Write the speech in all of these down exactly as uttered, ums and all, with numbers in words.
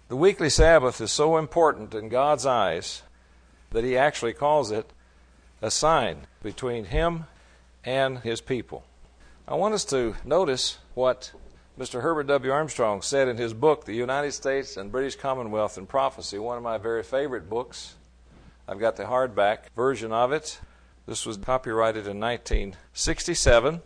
The weekly Sabbath is so important in God's eyes that He actually calls it a sign between Him and His people. I want us to notice what Mister Herbert W. Armstrong said in his book, The United States and British Commonwealth in Prophecy, one of my very favorite books. I've got the hardback version of it. This was copyrighted in nineteen sixty-seven,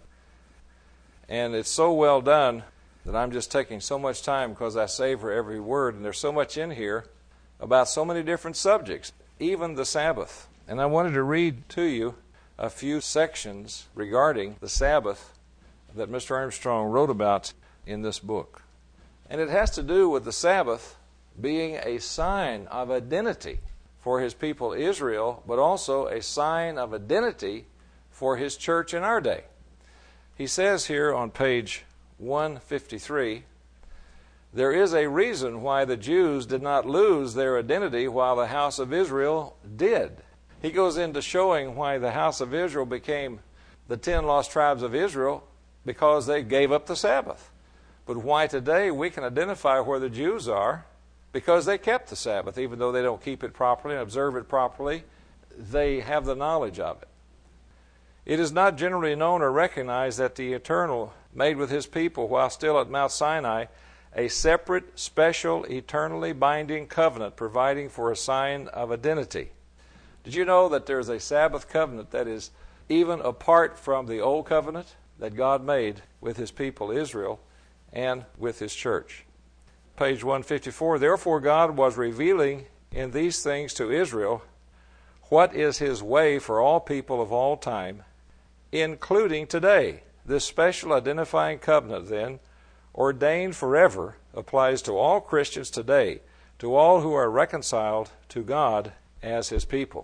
and it's so well done that I'm just taking so much time because I savor every word, and there's so much in here about so many different subjects, even the Sabbath. And I wanted to read to you a few sections regarding the Sabbath that Mister Armstrong wrote about in this book. And it has to do with the Sabbath being a sign of identity for His people Israel, but also a sign of identity for His church in our day. He says here on page one fifty-three, there is a reason why the Jews did not lose their identity while the house of Israel did. He goes into showing why the house of Israel became the ten lost tribes of Israel, because they gave up the Sabbath. But why today we can identify where the Jews are, because they kept the Sabbath, even though they don't keep it properly and observe it properly, they have the knowledge of it. It is not generally known or recognized that the Eternal made with His people, while still at Mount Sinai, a separate, special, eternally binding covenant providing for a sign of identity. Did you know that there's a Sabbath covenant that is even apart from the Old Covenant that God made with His people Israel and with His church? Page one fifty-four, therefore God was revealing in these things to Israel what is His way for all people of all time, including today. This special identifying covenant, then, ordained forever, applies to all Christians today, to all who are reconciled to God as His people.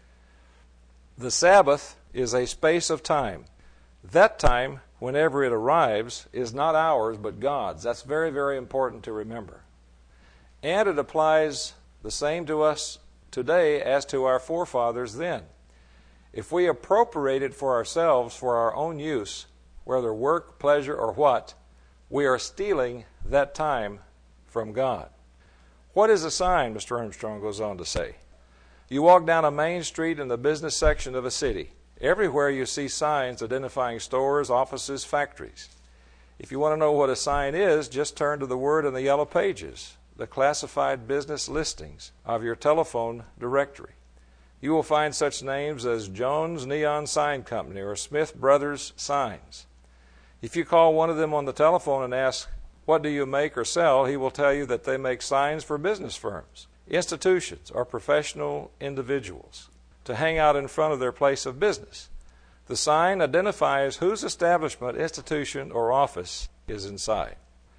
The Sabbath is a space of time. That time, whenever it arrives, is not ours but God's. That's very, very important to remember. And it applies the same to us today as to our forefathers then. If we appropriate it for ourselves, for our own use, whether work, pleasure, or what, we are stealing that time from God. What is a sign, Mister Armstrong goes on to say? You walk down a main street in the business section of a city. Everywhere you see signs identifying stores, offices, factories. If you want to know what a sign is, just turn to the word in the yellow pages, the classified business listings of your telephone directory. You will find such names as Jones Neon Sign Company or Smith Brothers Signs. If you call one of them on the telephone and ask, what do you make or sell, he will tell you that they make signs for business firms, institutions, or professional individuals to hang out in front of their place of business. The sign identifies whose establishment, institution, or office is inside.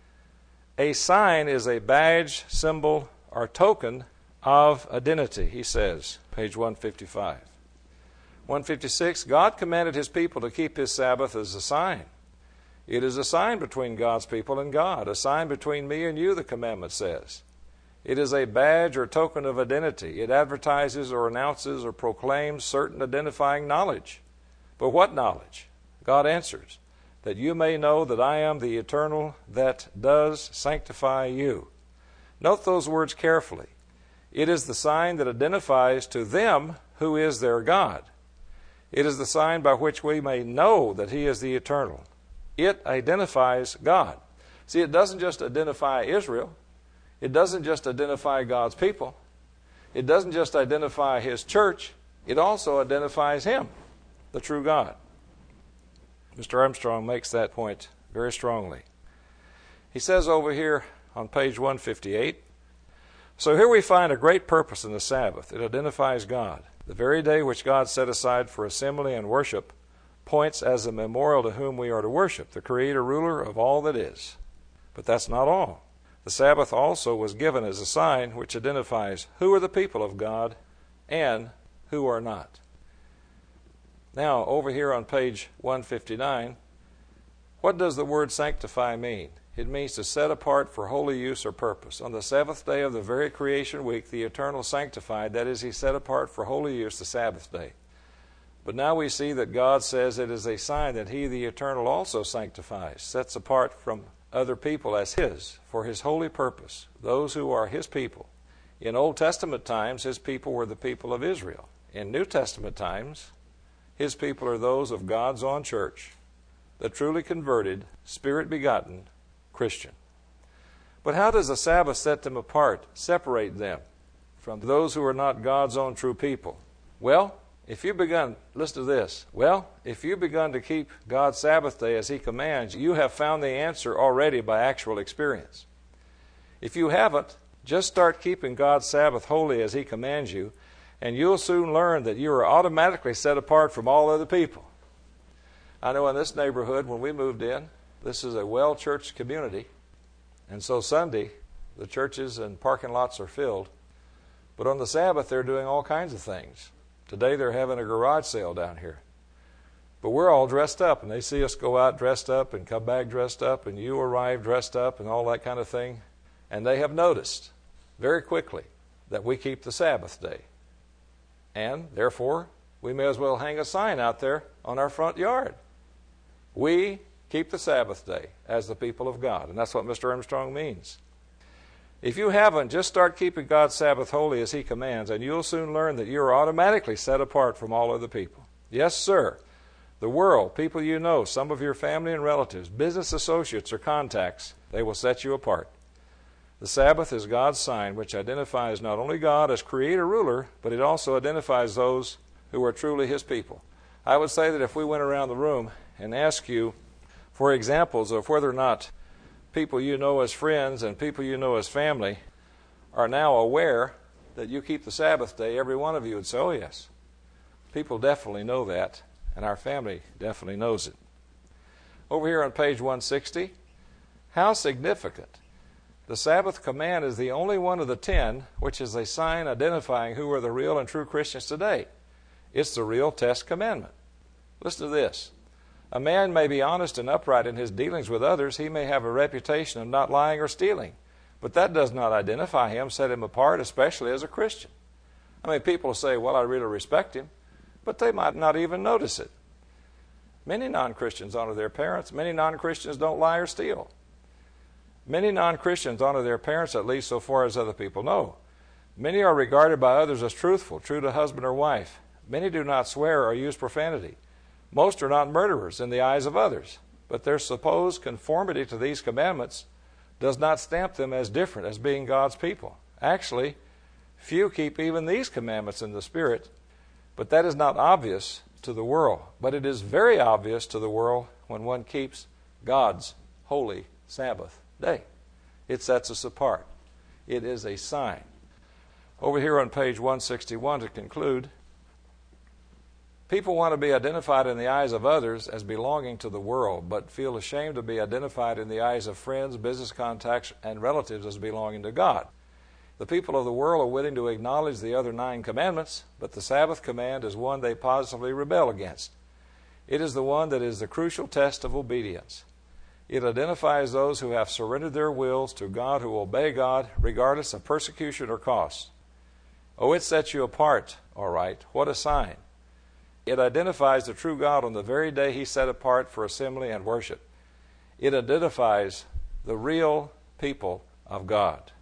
A sign is a badge, symbol, or token of identity, he says, page one fifty-five. one fifty-six, God commanded His people to keep His Sabbath as a sign. It is a sign between God's people and God, a sign between me and you, the commandment says. It is a badge or token of identity. It advertises or announces or proclaims certain identifying knowledge. But what knowledge? God answers, that you may know that I am the Eternal that does sanctify you. Note those words carefully. It is the sign that identifies to them who is their God. It is the sign by which we may know that He is the Eternal. It identifies God. See, it doesn't just identify Israel. It doesn't just identify God's people. It doesn't just identify His church. It also identifies Him, the true God. Mister Armstrong makes that point very strongly. He says over here on page one fifty-eight, so here we find a great purpose in the Sabbath. It identifies God. The very day which God set aside for assembly and worship points as a memorial to whom we are to worship, the Creator, ruler of all that is. But that's not all. The Sabbath also was given as a sign which identifies who are the people of God and who are not. Now, over here on page one fifty-nine, what does the word sanctify mean? It means to set apart for holy use or purpose. On the seventh day of the very creation week, the Eternal sanctified, that is, He set apart for holy use the Sabbath day. But now we see that God says it is a sign that He, the Eternal, also sanctifies, sets apart from other people as His for His holy purpose, those who are His people. In Old Testament times, His people were the people of Israel. In New Testament times, His people are those of God's own church, the truly converted, Spirit-begotten Christian. But how does the Sabbath set them apart, separate them from those who are not God's own true people? Well, if you've begun, listen to this, well, if you've begun to keep God's Sabbath day as He commands, you have found the answer already by actual experience. If you haven't, just start keeping God's Sabbath holy as He commands you, and you'll soon learn that you are automatically set apart from all other people. I know in this neighborhood, when we moved in, this is a well-churched community, and so Sunday, the churches and parking lots are filled, but on the Sabbath, they're doing all kinds of things. Today, they're having a garage sale down here. But we're all dressed up, and they see us go out dressed up and come back dressed up, and you arrive dressed up and all that kind of thing. And they have noticed very quickly that we keep the Sabbath day. And therefore, we may as well hang a sign out there on our front yard. We keep the Sabbath day as the people of God. And that's what Mister Armstrong means. If you haven't, just start keeping God's Sabbath holy as He commands, and you'll soon learn that you are automatically set apart from all other people. Yes, sir. The world, people you know, some of your family and relatives, business associates or contacts, they will set you apart. The Sabbath is God's sign, which identifies not only God as creator-ruler, but it also identifies those who are truly His people. I would say that if we went around the room and asked you for examples of whether or not people you know as friends and people you know as family are now aware that you keep the Sabbath day, every one of you would say, oh yes, people definitely know that, and our family definitely knows it. Over here on page one sixty, how significant. The Sabbath command is the only one of the ten which is a sign identifying who are the real and true Christians today. It's the real test commandment. Listen to this. A man may be honest and upright in his dealings with others. He may have a reputation of not lying or stealing. But that does not identify him, set him apart, especially as a Christian. I mean, people say, well, I really respect him, but they might not even notice it. Many non-Christians honor their parents. Many non-Christians don't lie or steal. Many non-Christians honor their parents, at least so far as other people know. Many are regarded by others as truthful, true to husband or wife. Many do not swear or use profanity. Most are not murderers in the eyes of others, but their supposed conformity to these commandments does not stamp them as different as being God's people. Actually, few keep even these commandments in the Spirit, but that is not obvious to the world. But it is very obvious to the world when one keeps God's holy Sabbath day. It sets us apart. It is a sign. Over here on page one sixty-one, to conclude, people want to be identified in the eyes of others as belonging to the world, but feel ashamed to be identified in the eyes of friends, business contacts, and relatives as belonging to God. The people of the world are willing to acknowledge the other nine commandments, but the Sabbath command is one they positively rebel against. It is the one that is the crucial test of obedience. It identifies those who have surrendered their wills to God, who obey God regardless of persecution or cost. Oh, it sets you apart, all right. What a sign. It identifies the true God on the very day He set apart for assembly and worship. It identifies the real people of God.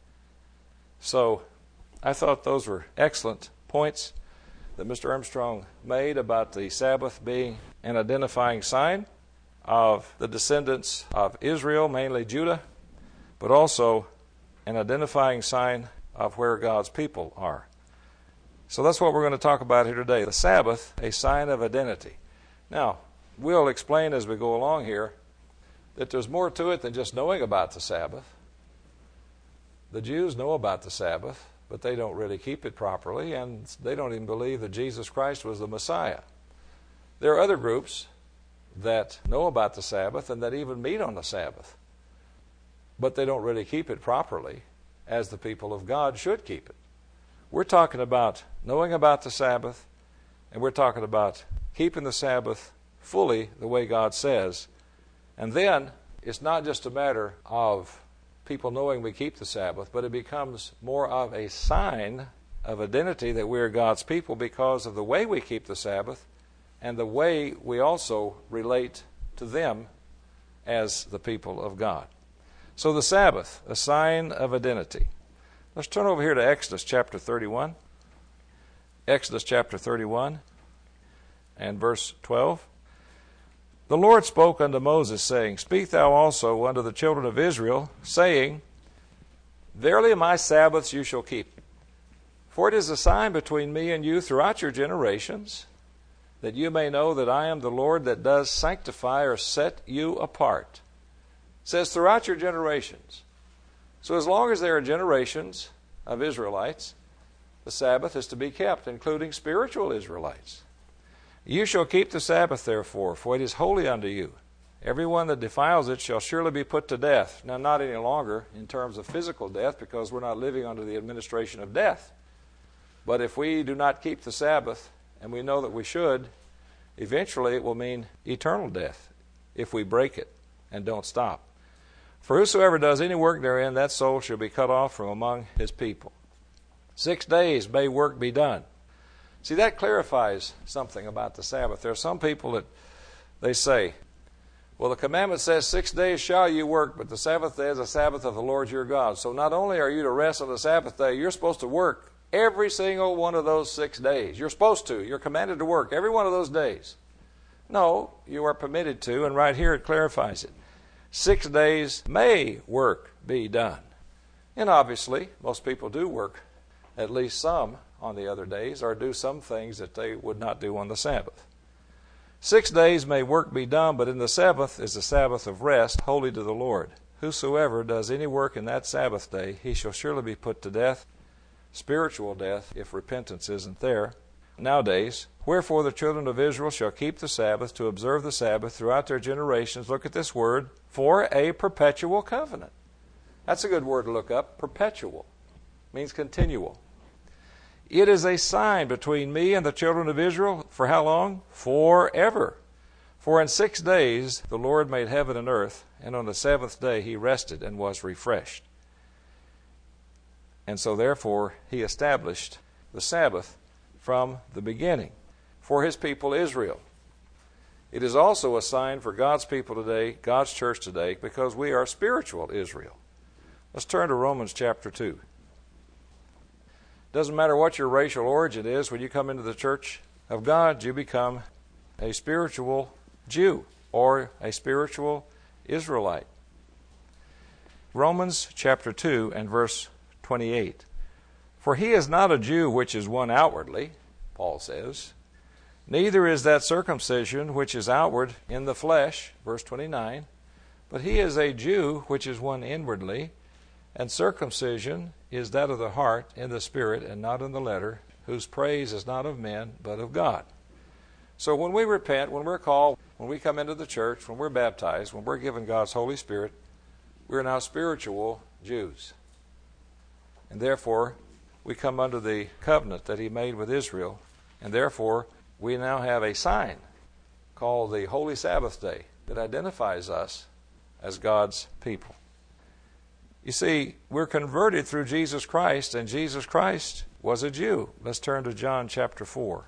So I thought those were excellent points that Mister Armstrong made about the Sabbath being an identifying sign of the descendants of Israel, mainly Judah, but also an identifying sign of where God's people are. So that's what we're going to talk about here today. The Sabbath, a sign of identity. Now, we'll explain as we go along here that there's more to it than just knowing about the Sabbath. The Jews know about the Sabbath, but they don't really keep it properly, and they don't even believe that Jesus Christ was the Messiah. There are other groups that know about the Sabbath and that even meet on the Sabbath, but they don't really keep it properly as the people of God should keep it. We're talking about knowing about the Sabbath, and we're talking about keeping the Sabbath fully the way God says. And then it's not just a matter of people knowing we keep the Sabbath, but it becomes more of a sign of identity that we're God's people because of the way we keep the Sabbath and the way we also relate to them as the people of God. So the Sabbath, a sign of identity. Let's turn over here to Exodus chapter thirty-one. Exodus chapter thirty-one and verse twelve. The Lord spoke unto Moses, saying, Speak thou also unto the children of Israel, saying, Verily my Sabbaths you shall keep. For it is a sign between me and you throughout your generations, that you may know that I am the Lord that does sanctify or set you apart. It says throughout your generations. So as long as there are generations of Israelites, the Sabbath is to be kept, including spiritual Israelites. You shall keep the Sabbath, therefore, for it is holy unto you. Every one that defiles it shall surely be put to death. Now, not any longer in terms of physical death, because we're not living under the administration of death. But if we do not keep the Sabbath, and we know that we should, eventually it will mean eternal death if we break it and don't stop. For whosoever does any work therein, that soul shall be cut off from among his people. Six days may work be done. See, that clarifies something about the Sabbath. There are some people that they say, well, the commandment says six days shall you work, but the Sabbath day is the Sabbath of the Lord your God. So not only are you to rest on the Sabbath day, you're supposed to work every single one of those six days. You're supposed to. You're commanded to work every one of those days. No, you are permitted to, and right here it clarifies it. Six days may work be done. And obviously, most people do work at least some on the other days, or do some things that they would not do on the Sabbath. Six days may work be done, but in the seventh is the Sabbath of rest, holy to the Lord. Whosoever does any work in that Sabbath day, he shall surely be put to death, spiritual death, if repentance isn't there. Nowadays, wherefore the children of Israel shall keep the Sabbath, to observe the Sabbath throughout their generations. Look at this word, for a perpetual covenant. That's a good word to look up. Perpetual means continual. It is a sign between me and the children of Israel. For how long? Forever. For in six days the Lord made heaven and earth, and on the seventh day he rested and was refreshed. And so therefore he established the Sabbath from the beginning for his people Israel. It is also a sign for God's people today, God's church today, because we are spiritual Israel. Let's turn to Romans chapter two. Doesn't matter what your racial origin is, when you come into the church of God, you become a spiritual Jew or a spiritual Israelite. Romans chapter two and verse twenty-eight. For he is not a Jew which is one outwardly, Paul says, neither is that circumcision which is outward in the flesh, verse twenty-nine, but he is a Jew which is one inwardly, and circumcision is that of the heart in the spirit and not in the letter, whose praise is not of men but of God. So when we repent, when we're called, when we come into the church, when we're baptized, when we're given God's Holy Spirit, we're now spiritual Jews. And therefore, we come under the covenant that he made with Israel, and therefore we now have a sign called the Holy Sabbath Day that identifies us as God's people. You see, we're converted through Jesus Christ, and Jesus Christ was a Jew. Let's turn to John chapter four.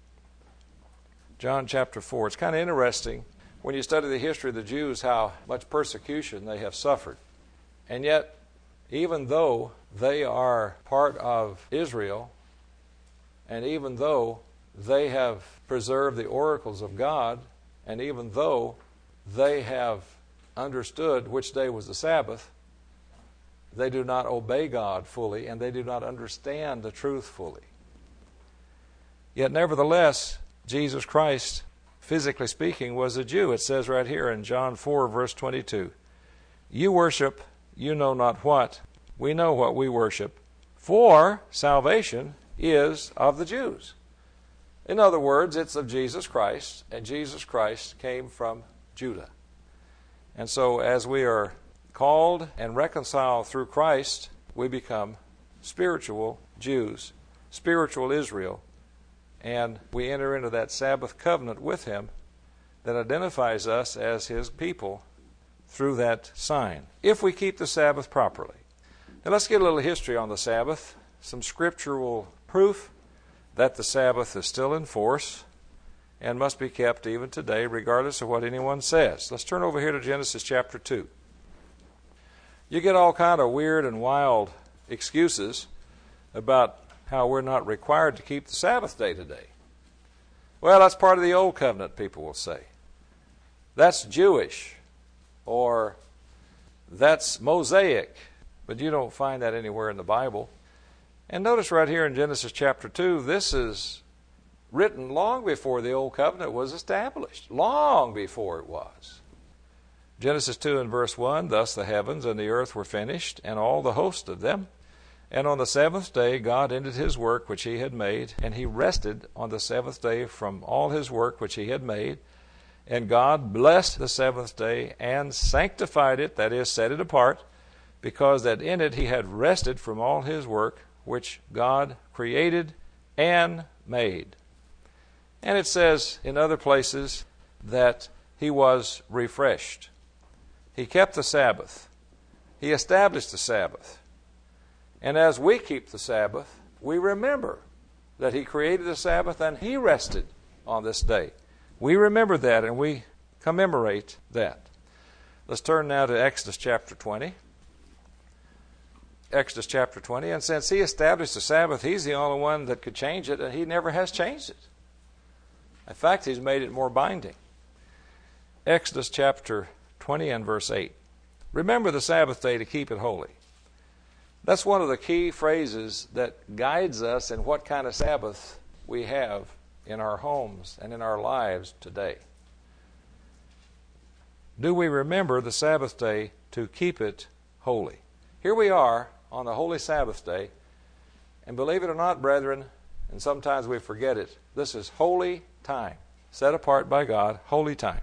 John chapter four. It's kind of interesting when you study the history of the Jews how much persecution they have suffered. And yet, even though they are part of Israel, and even though they have preserved the oracles of God, and even though they have understood which day was the Sabbath, they do not obey God fully, and they do not understand the truth fully. Yet nevertheless, Jesus Christ, physically speaking, was a Jew. It says right here in John four, verse twenty-two, you worship, you know not what. We know what we worship, for salvation is of the Jews. In other words, it's of Jesus Christ, and Jesus Christ came from Judah. And so as we are called and reconciled through Christ, we become spiritual Jews, spiritual Israel, and we enter into that Sabbath covenant with him that identifies us as his people through that sign, if we keep the Sabbath properly. Now let's get a little history on the Sabbath, some scriptural proof that the Sabbath is still in force, and must be kept even today, regardless of what anyone says. Let's turn over here to Genesis chapter two. You get all kind of weird and wild excuses about how we're not required to keep the Sabbath day today. Well, that's part of the Old Covenant, people will say. That's Jewish, or that's Mosaic, but you don't find that anywhere in the Bible. And notice right here in Genesis chapter two, this is written long before the Old Covenant was established, long before it was. Genesis two and verse one, thus the heavens and the earth were finished, and all the host of them. And on the seventh day God ended his work which he had made, and he rested on the seventh day from all his work which he had made. And God blessed the seventh day and sanctified it, that is, set it apart, because that in it he had rested from all his work which God created and made. And it says in other places that he was refreshed. He kept the Sabbath. He established the Sabbath. And as we keep the Sabbath, we remember that he created the Sabbath and he rested on this day. We remember that and we commemorate that. Let's turn now to Exodus chapter twenty. Exodus chapter twenty. And since he established the Sabbath, he's the only one that could change it, and he never has changed it. In fact, he's made it more binding. Exodus chapter twenty and verse eight. Remember the Sabbath day to keep it holy. That's one of the key phrases that guides us in what kind of Sabbath we have in our homes and in our lives today. Do we remember the Sabbath day to keep it holy? Here we are on the holy Sabbath day, and believe it or not, brethren, and sometimes we forget it, this is holy time, set apart by God, holy time.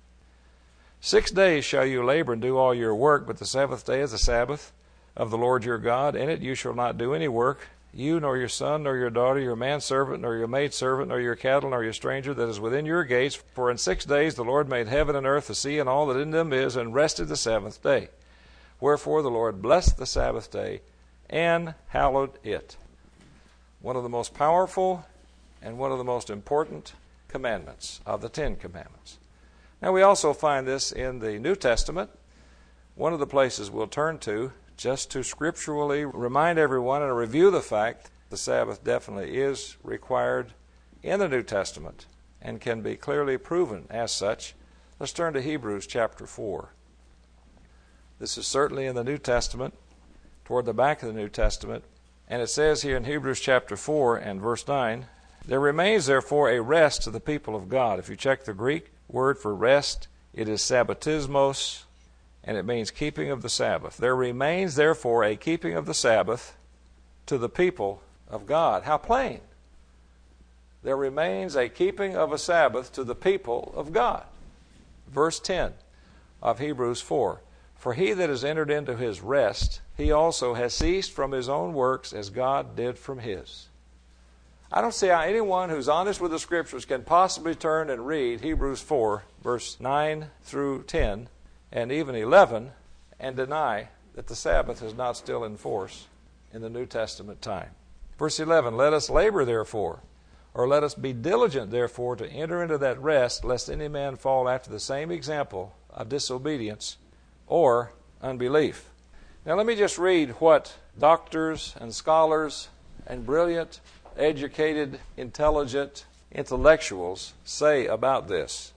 Six days shall you labor and do all your work, but the seventh day is the Sabbath of the Lord your God. In it you shall not do any work, you nor your son, nor your daughter, your manservant, nor your maidservant, nor your cattle, nor your stranger that is within your gates. For in six days the Lord made heaven and earth, the sea, and all that in them is, and rested the seventh day. Wherefore the Lord blessed the Sabbath day and hallowed it. One of the most powerful and one of the most important commandments of the Ten Commandments. Now we also find this in the New Testament. One of the places we'll turn to just to scripturally remind everyone and review the fact the Sabbath definitely is required in the New Testament and can be clearly proven as such. Let's turn to Hebrews chapter four. This is certainly in the New Testament, toward the back of the New Testament, and it says here in Hebrews chapter four and verse nine, there remains therefore a rest to the people of God. If you check the Greek word for rest, it is sabbatismos, and it means keeping of the Sabbath. There remains therefore a keeping of the Sabbath to the people of God. How plain! There remains a keeping of a Sabbath to the people of God. Verse ten of Hebrews four. For he that has entered into his rest, he also has ceased from his own works as God did from his. I don't see how anyone who's honest with the Scriptures can possibly turn and read Hebrews four, verse nine through ten, and even eleven, and deny that the Sabbath is not still in force in the New Testament time. Verse eleven, let us labor therefore, or let us be diligent therefore to enter into that rest, lest any man fall after the same example of disobedience or unbelief. Now let me just read what doctors and scholars and brilliant, educated, intelligent intellectuals say about this.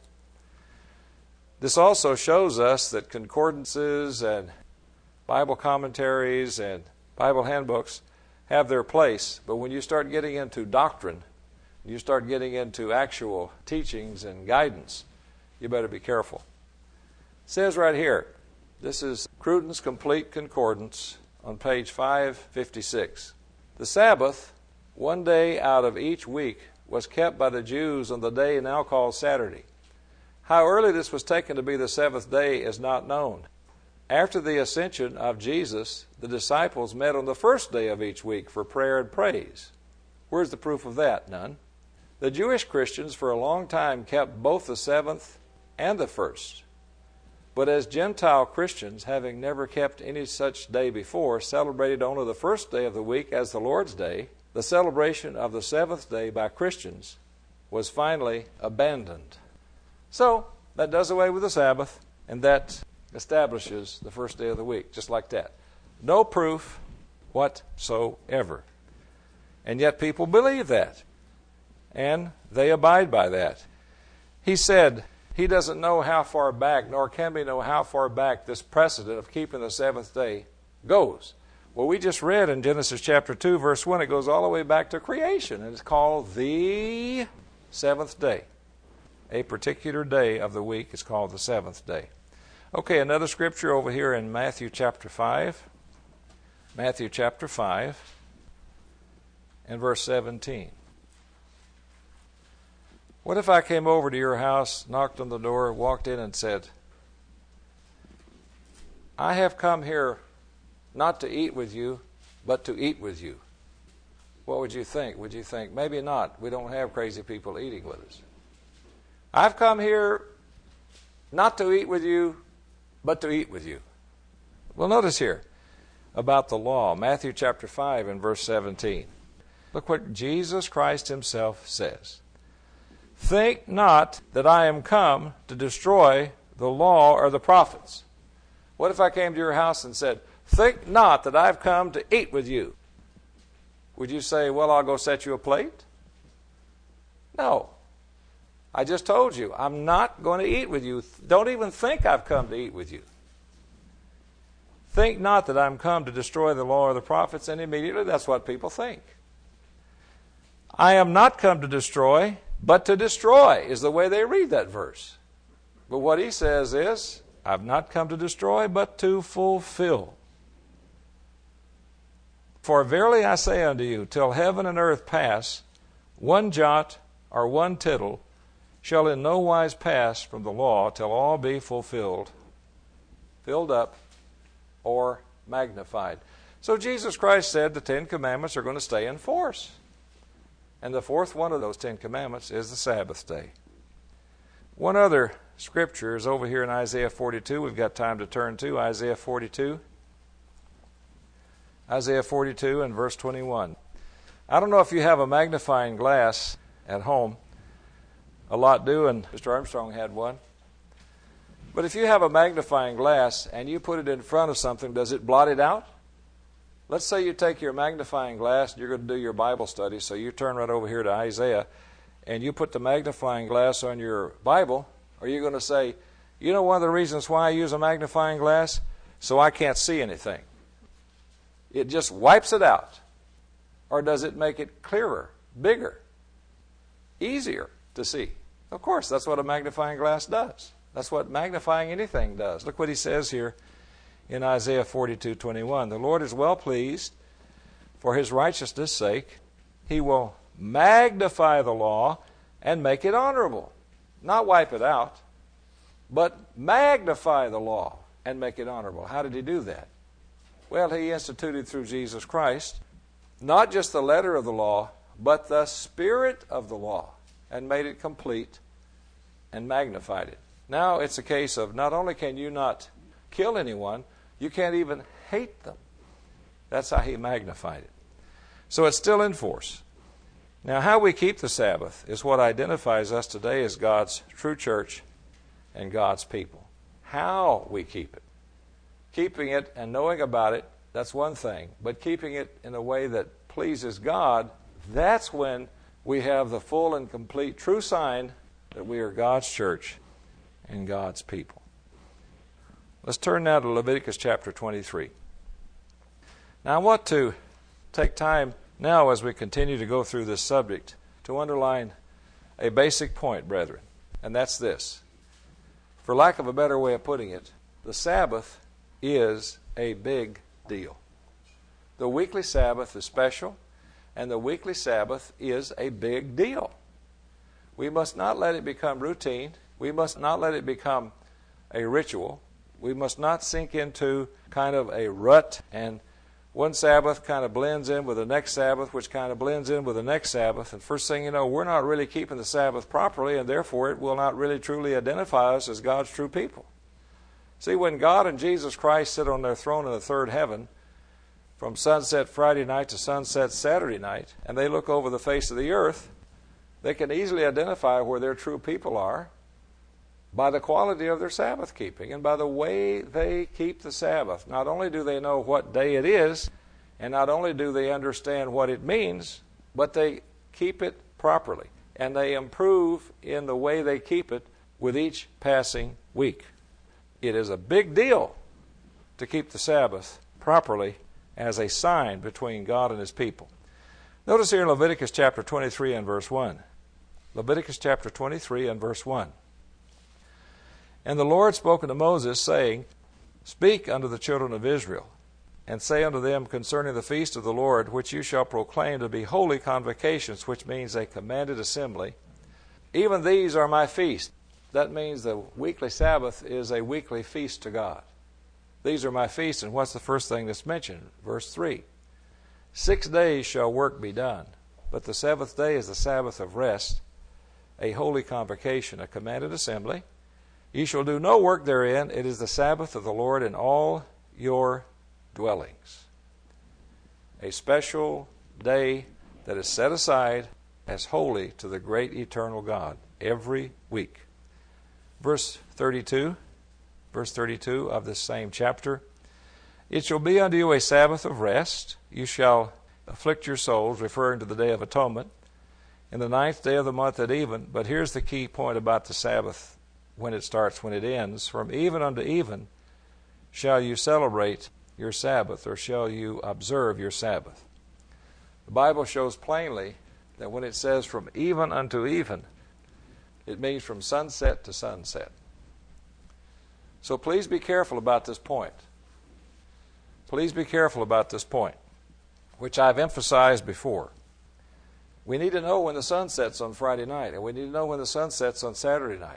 This also shows us that concordances and Bible commentaries and Bible handbooks have their place, but when you start getting into doctrine, you start getting into actual teachings and guidance, you better be careful. It says right here, this is Cruden's Complete Concordance on page five fifty-six. The Sabbath, one day out of each week, was kept by the Jews on the day now called Saturday. How early this was taken to be the seventh day is not known. After the ascension of Jesus, the disciples met on the first day of each week for prayer and praise. Where's the proof of that? None. The Jewish Christians for a long time kept both the seventh and the first. But as Gentile Christians, having never kept any such day before, celebrated only the first day of the week as the Lord's Day, the celebration of the seventh day by Christians was finally abandoned. So, that does away with the Sabbath, and that establishes the first day of the week, just like that. No proof whatsoever. And yet people believe that, and they abide by that. He said he doesn't know how far back, nor can we know how far back this precedent of keeping the seventh day goes. Well, we just read in Genesis chapter two, verse one, it goes all the way back to creation, and it's called the seventh day. A particular day of the week is called the seventh day. Okay, another scripture over here in Matthew chapter five. Matthew chapter five and verse seventeen. What if I came over to your house, knocked on the door, walked in and said, I have come here not to eat with you, but to eat with you? What would you think? Would you think, maybe not, we don't have crazy people eating with us. I've come here not to eat with you, but to eat with you. Well, notice here about the law, Matthew chapter five and verse seventeen. Look what Jesus Christ himself says. Think not that I am come to destroy the law or the prophets. What if I came to your house and said, think not that I've come to eat with you? Would you say, well, I'll go set you a plate? No. I just told you, I'm not going to eat with you. Don't even think I've come to eat with you. Think not that I'm come to destroy the law or the prophets, and immediately that's what people think. I am not come to destroy, but to destroy is the way they read that verse. But what he says is, I've not come to destroy, but to fulfill. For verily I say unto you, till heaven and earth pass, one jot or one tittle shall in no wise pass from the law till all be fulfilled, filled up, or magnified. So Jesus Christ said the Ten Commandments are going to stay in force. And the fourth one of those Ten Commandments is the Sabbath day. One other scripture is over here in Isaiah forty-two. We've got time to turn to Isaiah forty-two. Isaiah forty-two and verse twenty-one. I don't know if you have a magnifying glass at home. A lot do, and Mister Armstrong had one. But if you have a magnifying glass and you put it in front of something, does it blot it out? Let's say you take your magnifying glass and you're going to do your Bible study, so you turn right over here to Isaiah and you put the magnifying glass on your Bible. Are you going to say, you know one of the reasons why I use a magnifying glass? So I can't see anything. It just wipes it out. Or does it make it clearer, bigger, easier to see? Of course, that's what a magnifying glass does. That's what magnifying anything does. Look what he says here in Isaiah forty-two twenty-one. The Lord is well pleased for his righteousness' sake. He will magnify the law and make it honorable. Not wipe it out, but magnify the law and make it honorable. How did he do that? Well, he instituted through Jesus Christ not just the letter of the law, but the spirit of the law, and made it complete and magnified it. Now it's a case of not only can you not kill anyone, you can't even hate them. That's how he magnified it. So it's still in force. Now how we keep the Sabbath is what identifies us today as God's true church and God's people. How we keep it. Keeping it and knowing about it, that's one thing. But keeping it in a way that pleases God, that's when we have the full and complete true sign that we are God's church and God's people. Let's turn now to Leviticus chapter twenty-three. Now I want to take time now as we continue to go through this subject to underline a basic point, brethren, and that's this. For lack of a better way of putting it, the Sabbath is a big deal. The weekly Sabbath is special, and the weekly Sabbath is a big deal. We must not let it become routine. We must not let it become a ritual. We must not sink into kind of a rut, and one Sabbath kind of blends in with the next Sabbath, which kind of blends in with the next Sabbath. And first thing you know, we're not really keeping the Sabbath properly, and therefore it will not really truly identify us as God's true people. See, when God and Jesus Christ sit on their throne in the third heaven, from sunset Friday night to sunset Saturday night, and they look over the face of the earth, They can easily identify where their true people are by the quality of their Sabbath keeping and by the way they keep the Sabbath. Not only do they know what day it is, and not only do they understand what it means, but they keep it properly. And they improve in the way they keep it with each passing week. It is a big deal to keep the Sabbath properly as a sign between God and His people. Notice here in Leviticus chapter twenty-three and verse one. Leviticus chapter twenty-three and verse one. And the Lord spoke unto Moses, saying, Speak unto the children of Israel, and say unto them concerning the feast of the Lord, which you shall proclaim to be holy convocations, which means a commanded assembly. Even these are my feasts. That means the weekly Sabbath is a weekly feast to God. These are my feasts, and what's the first thing that's mentioned? Verse three. Six days shall work be done, but the seventh day is the Sabbath of rest, a holy convocation, a commanded assembly. Ye shall do no work therein. It is the Sabbath of the Lord in all your dwellings. A special day that is set aside as holy to the great eternal God every week. Verse thirty-two, verse thirty-two of this same chapter. It shall be unto you a Sabbath of rest. You shall afflict your souls, referring to the Day of Atonement, in the ninth day of the month at even. But here's the key point about the Sabbath, when it starts, when it ends. From even unto even shall you celebrate your Sabbath, or shall you observe your Sabbath. The Bible shows plainly that when it says from even unto even, it means from sunset to sunset. So please be careful about this point. Please be careful about this point, which I've emphasized before. We need to know when the sun sets on Friday night, and we need to know when the sun sets on Saturday night.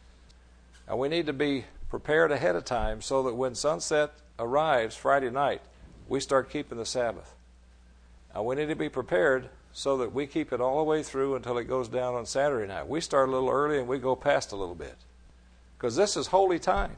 And we need to be prepared ahead of time so that when sunset arrives Friday night, we start keeping the Sabbath. And we need to be prepared so that we keep it all the way through until it goes down on Saturday night. We start a little early and we go past a little bit, because this is holy time.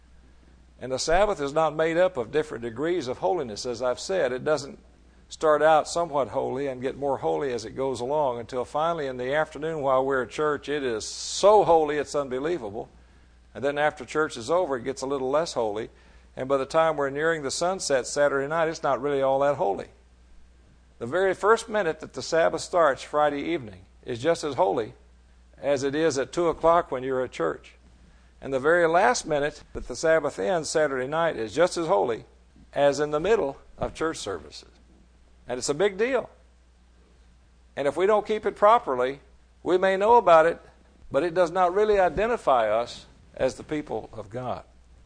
And the Sabbath is not made up of different degrees of holiness, as I've said. It doesn't start out somewhat holy and get more holy as it goes along until finally in the afternoon while we're at church, it is so holy it's unbelievable. And then after church is over, it gets a little less holy. And by the time we're nearing the sunset Saturday night, it's not really all that holy. The very first minute that the Sabbath starts Friday evening is just as holy as it is at two o'clock when you're at church. And the very last minute that the Sabbath ends Saturday night is just as holy as in the middle of church services. And it's a big deal. And if we don't keep it properly, we may know about it, but it does not really identify us as the people of God.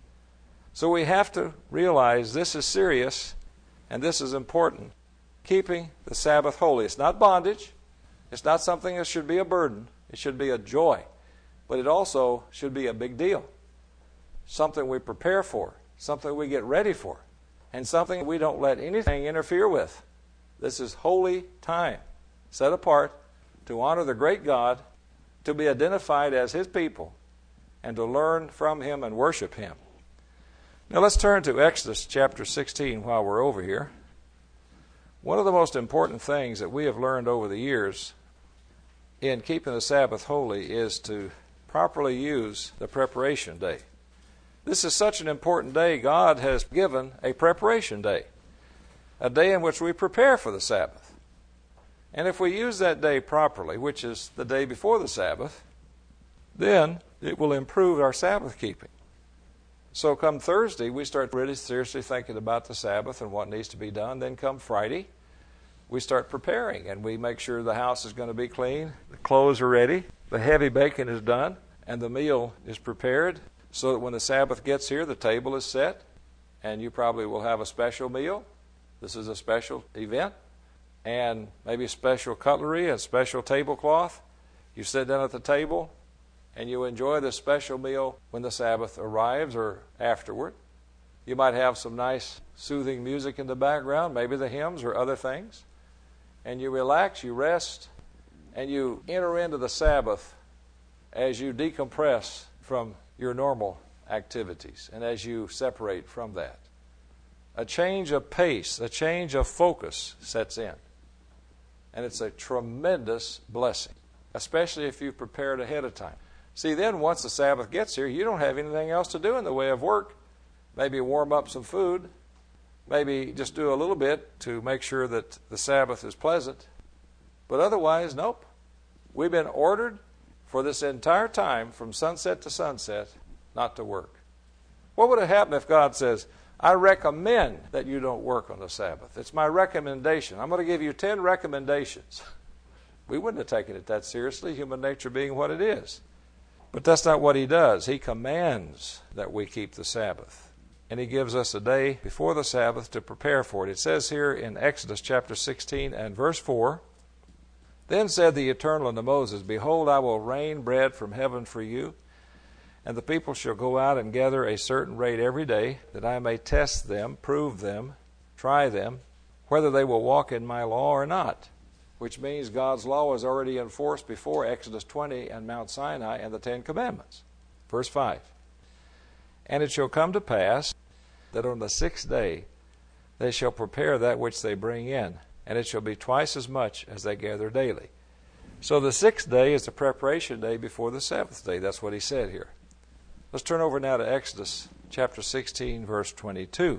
So we have to realize this is serious and this is important. Keeping the Sabbath holy. It's not bondage. It's not something that should be a burden. It should be a joy. But it also should be a big deal. Something we prepare for. Something we get ready for. And something we don't let anything interfere with. This is holy time, set apart to honor the great God, to be identified as His people, and to learn from Him and worship Him. Now let's turn to Exodus chapter sixteen while we're over here. One of the most important things that we have learned over the years in keeping the Sabbath holy is to properly use the preparation day. This is such an important day. God has given a preparation day, a day in which we prepare for the Sabbath. And if we use that day properly, which is the day before the Sabbath, then it will improve our Sabbath keeping. So come Thursday, we start really seriously thinking about the Sabbath and what needs to be done. Then come Friday, we start preparing, and we make sure the house is going to be clean, the clothes are ready, the heavy baking is done, and the meal is prepared so that when the Sabbath gets here, the table is set, and you probably will have a special meal. This is a special event, and maybe special cutlery and special tablecloth. You sit down at the table, and you enjoy this special meal when the Sabbath arrives or afterward. You might have some nice soothing music in the background, maybe the hymns or other things. And you relax, you rest, and you enter into the Sabbath as you decompress from your normal activities and as you separate from that. A change of pace, a change of focus sets in. And it's a tremendous blessing. especially if you've prepared ahead of time. See, then once the Sabbath gets here, you don't have anything else to do in the way of work. Maybe warm up some food. Maybe just do a little bit to make sure that the Sabbath is pleasant. But otherwise, nope. We've been ordered for this entire time, from sunset to sunset, not to work. What would have happened if God says, I recommend that you don't work on the Sabbath? It's my recommendation. I'm going to give you ten recommendations. We wouldn't have taken it that seriously, human nature being what it is. But that's not what he does. He commands that we keep the Sabbath. And he gives us a day before the Sabbath to prepare for it. It says here in Exodus chapter sixteen and verse four, Then said the Eternal unto Moses, Behold, I will rain bread from heaven for you, and the people shall go out and gather a certain rate every day, that I may test them, prove them, try them, whether they will walk in my law or not. Which means God's law was already enforced before Exodus twenty and Mount Sinai and the Ten Commandments. Verse five, And it shall come to pass that on the sixth day they shall prepare that which they bring in, and it shall be twice as much as they gather daily. So the sixth day is the preparation day before the seventh day. That's what he said here. Let's turn over now to Exodus chapter sixteen, verse twenty-two.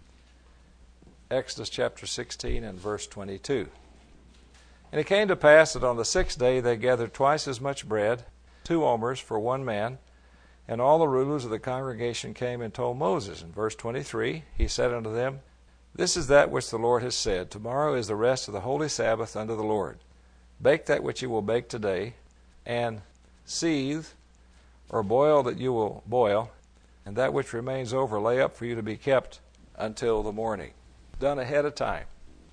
Exodus chapter sixteen and verse twenty-two. And it came to pass that on the sixth day they gathered twice as much bread, two omers for one man, and all the rulers of the congregation came and told Moses. In verse twenty-three, he said unto them, This is that which the Lord has said, Tomorrow is the rest of the holy Sabbath unto the Lord. Bake that which you will bake today, and seethe, or boil that you will boil, and that which remains over lay up for you to be kept until the morning. Done ahead of time.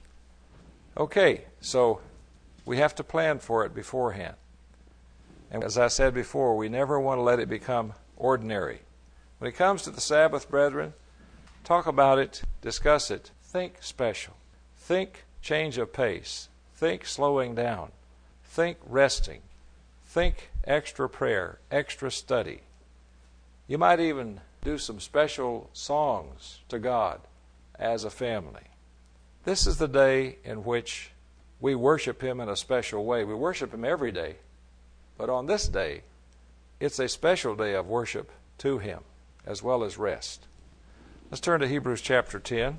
Okay, so we have to plan for it beforehand. And as I said before, we never want to let it become ordinary. When it comes to the Sabbath, brethren, talk about it, discuss it, think special, think change of pace, think slowing down, think resting, think extra prayer, extra study. You might even do some special songs to God as a family. This is the day in which we worship Him in a special way. We worship Him every day, but on this day, it's a special day of worship to Him as well as rest. Let's turn to Hebrews chapter ten.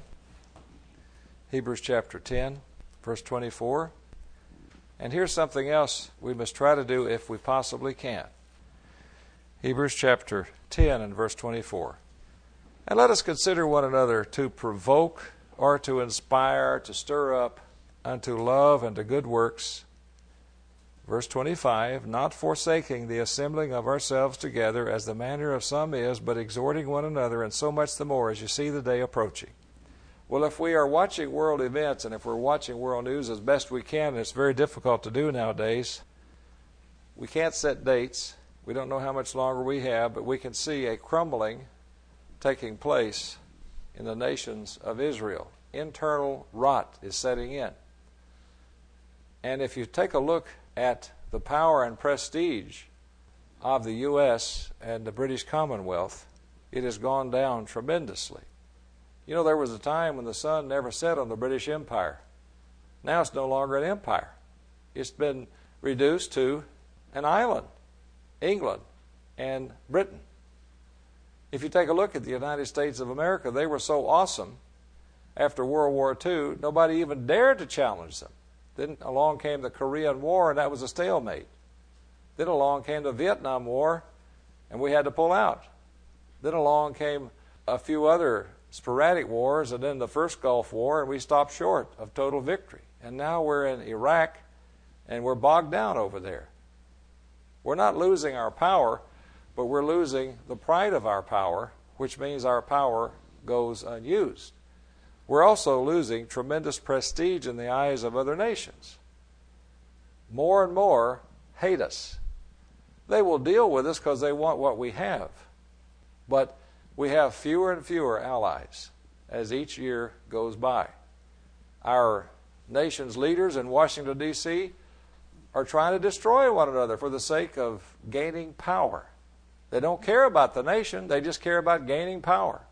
Hebrews chapter ten, verse twenty-four. And here's something else we must try to do if we possibly can. Hebrews chapter ten and verse twenty-four. And let us consider one another to provoke or to inspire, to stir up unto love and to good works. Verse twenty-five, Not forsaking the assembling of ourselves together, as the manner of some is, but exhorting one another, and so much the more as you see the day approaching. Well, if we are watching world events, and if we're watching world news as best we can, and it's very difficult to do nowadays, we can't set dates. We don't know how much longer we have, but we can see a crumbling taking place in the nations of Israel. Internal rot is setting in. And if you take a look at the power and prestige of the U S and the British Commonwealth, it has gone down tremendously. You know, there was a time when the sun never set on the British Empire. Now it's no longer an empire. It's been reduced to an island, England and Britain. If you take a look at the United States of America, they were so awesome after World War Two, nobody even dared to challenge them. Then along came the Korean War, and that was a stalemate. Then along came the Vietnam War, and we had to pull out. Then along came a few other sporadic wars, and then the first Gulf War, and we stopped short of total victory. And now we're in Iraq, and we're bogged down over there. We're not losing our power, but we're losing the pride of our power, which means our power goes unused. We're also losing tremendous prestige in the eyes of other nations. More and more hate us. They will deal with us because they want what we have. But we have fewer and fewer allies as each year goes by. Our nation's leaders in Washington, D C are trying to destroy one another for the sake of gaining power. They don't care about the nation, they just care about gaining power.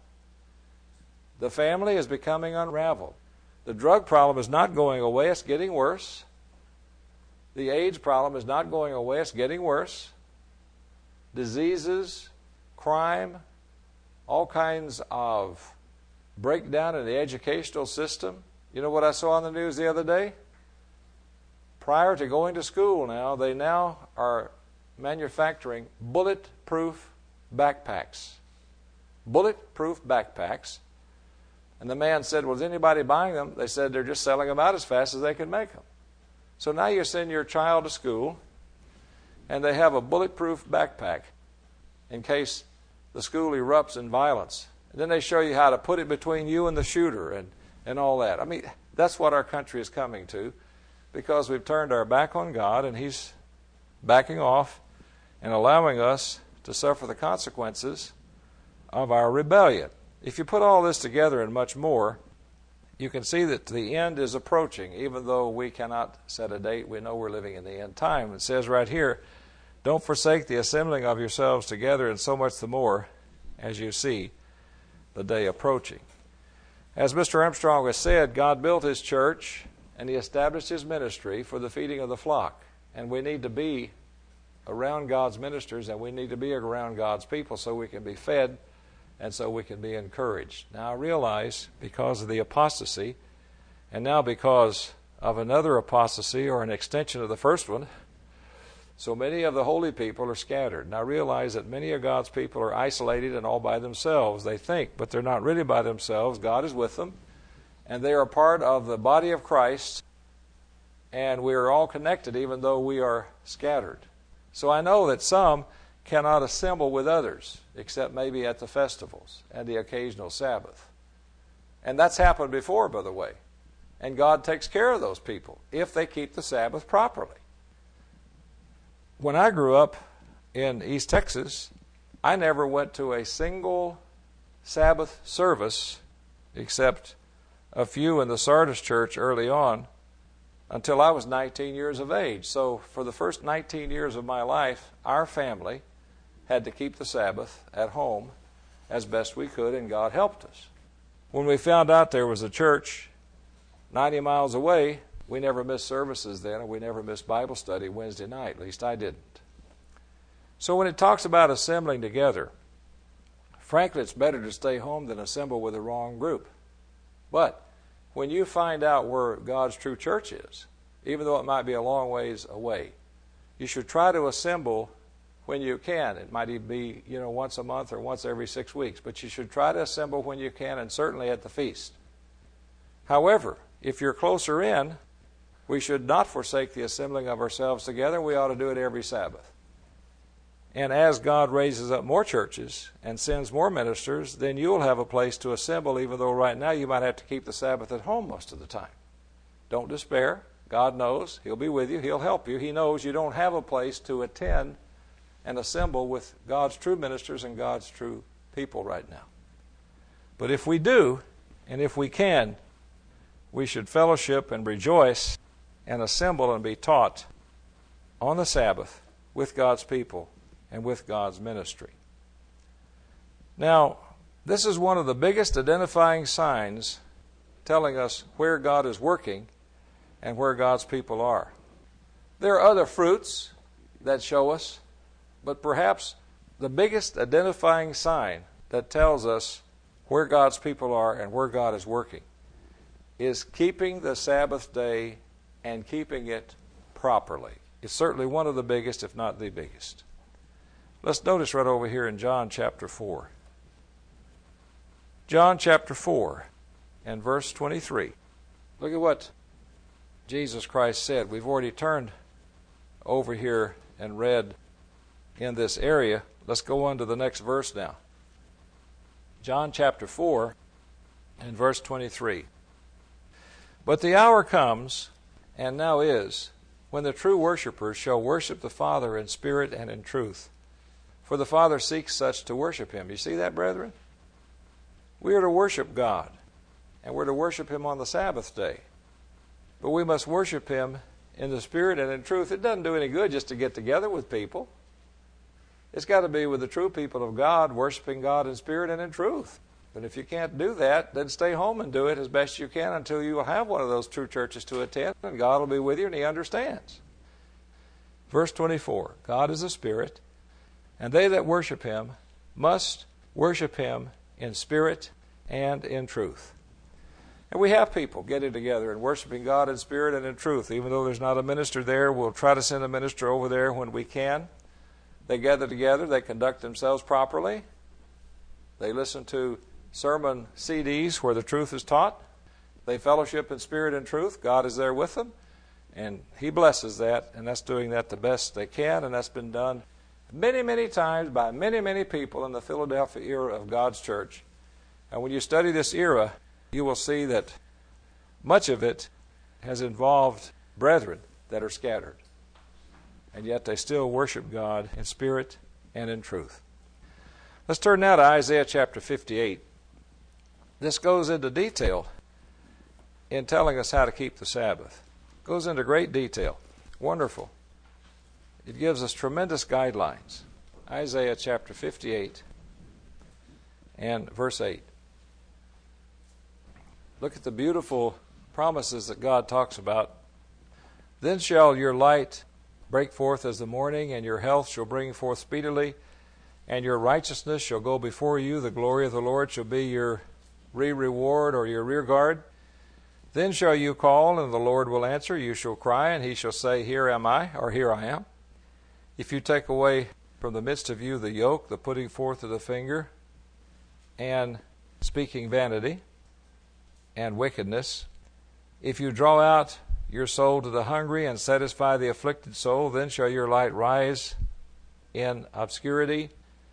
The family is becoming unraveled. The drug problem is not going away, it's getting worse. The AIDS problem is not going away, it's getting worse. Diseases, crime, all kinds of breakdown in the educational system. You know what I saw on the news the other day? Prior to going to school now, they now are manufacturing bulletproof backpacks. Bulletproof backpacks. And the man said, well, is anybody buying them? They said they're just selling them out as fast as they can make them. So now you send your child to school, and they have a bulletproof backpack in case the school erupts in violence. And then they show you how to put it between you and the shooter and, and all that. I mean, that's what our country is coming to because we've turned our back on God, and He's backing off and allowing us to suffer the consequences of our rebellion. If you put all this together and much more, you can see that the end is approaching, even though we cannot set a date. We know we're living in the end time. It says right here, don't forsake the assembling of yourselves together, and so much the more as you see the day approaching. As Mister Armstrong has said, God built His church and He established His ministry for the feeding of the flock. And we need to be around God's ministers, and we need to be around God's people so we can be fed and so we can be encouraged. Now I realize because of the apostasy, and now because of another apostasy or an extension of the first one, so many of the holy people are scattered. And I realize that many of God's people are isolated and all by themselves. They think, but they're not really by themselves. God is with them, and they are part of the body of Christ, and we are all connected even though we are scattered. So I know that some cannot assemble with others, except maybe at the festivals and the occasional Sabbath. And that's happened before, by the way. And God takes care of those people if they keep the Sabbath properly. When I grew up in East Texas, I never went to a single Sabbath service except a few in the Sardis church early on until I was nineteen years of age. So for the first nineteen years of my life, our family had to keep the Sabbath at home as best we could, and God helped us. When we found out there was a church ninety miles away, we never missed services then, and we never missed Bible study Wednesday night. At least I didn't. So when it talks about assembling together, frankly, it's better to stay home than assemble with the wrong group. But when you find out where God's true church is, even though it might be a long ways away, you should try to assemble when you can. It might even be, you know, once a month or once every six weeks, but you should try to assemble when you can, and certainly at the feast. However, if you're closer in, we should not forsake the assembling of ourselves together. We ought to do it every Sabbath. And as God raises up more churches and sends more ministers, then you'll have a place to assemble, even though right now you might have to keep the Sabbath at home most of the time. Don't despair. God knows. He'll be with you. He'll help you. He knows you don't have a place to attend and assemble with God's true ministers and God's true people right now. But if we do, and if we can, we should fellowship and rejoice and assemble and be taught on the Sabbath with God's people and with God's ministry. Now, this is one of the biggest identifying signs telling us where God is working and where God's people are. There are other fruits that show us, but perhaps the biggest identifying sign that tells us where God's people are and where God is working is keeping the Sabbath day and keeping it properly. It's certainly one of the biggest, if not the biggest. Let's notice right over here in John chapter four. John chapter four and verse twenty-three. Look at what Jesus Christ said. We've already turned over here and read in this area. Let's go on to the next verse now. John chapter four and verse twenty-three. But the hour comes, and now is, when the true worshipers shall worship the Father in spirit and in truth. For the Father seeks such to worship Him. You see that, brethren? We are to worship God, and we're to worship Him on the Sabbath day. But we must worship Him in the spirit and in truth. It doesn't do any good just to get together with people. It's got to be with the true people of God, worshiping God in spirit and in truth. But if you can't do that, then stay home and do it as best you can until you will have one of those true churches to attend, and God will be with you and He understands. Verse twenty-four, God is a spirit, and they that worship him must worship him in spirit and in truth. And we have people getting together and worshiping God in spirit and in truth. Even though there's not a minister there, we'll try to send a minister over there when we can. They gather together, they conduct themselves properly. They listen to sermon C Ds where the truth is taught. They fellowship in spirit and truth. God is there with them, and he blesses that, and that's doing that the best they can, and that's been done many, many times by many, many people in the Philadelphia era of God's church. And when you study this era, you will see that much of it has involved brethren that are scattered, and yet they still worship God in spirit and in truth. Let's turn now to Isaiah chapter fifty-eight. This goes into detail in telling us how to keep the Sabbath. It goes into great detail. Wonderful. It gives us tremendous guidelines. Isaiah chapter fifty-eight and verse eight. Look at the beautiful promises that God talks about. Then shall your light break forth as the morning, and your health shall bring forth speedily, and your righteousness shall go before you. The glory of the Lord shall be your re-reward or your rear guard. Then shall you call, and the Lord will answer. You shall cry, and he shall say, Here am I, or Here I am. If you take away from the midst of you the yoke, the putting forth of the finger, and speaking vanity, and wickedness, if you draw out your soul to the hungry and satisfy the afflicted soul, then shall your light rise in obscurity,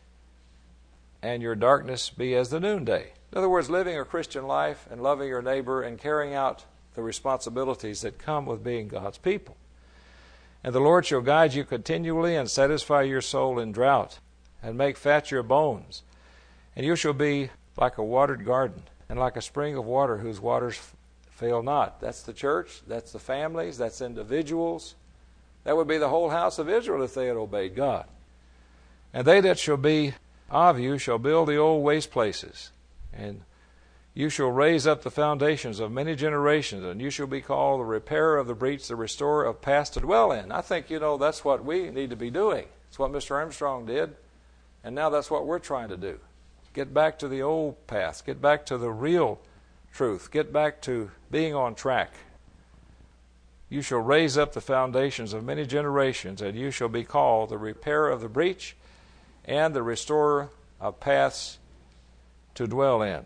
and your darkness be as the noonday. In other words, living a Christian life and loving your neighbor and carrying out the responsibilities that come with being God's people. And the Lord shall guide you continually and satisfy your soul in drought and make fat your bones. And you shall be like a watered garden and like a spring of water whose waters fail not. That's the church, that's the families, that's individuals. That would be the whole house of Israel if they had obeyed God. And they that shall be of you shall build the old waste places, and you shall raise up the foundations of many generations, and you shall be called the repairer of the breach, the restorer of paths to dwell in. I think, you know, that's what we need to be doing. It's what Mister Armstrong did, and now that's what we're trying to do. Get back to the old path. Get back to the real truth. Get back to being on track. You shall raise up the foundations of many generations, and you shall be called the repairer of the breach and the restorer of paths to dwell in.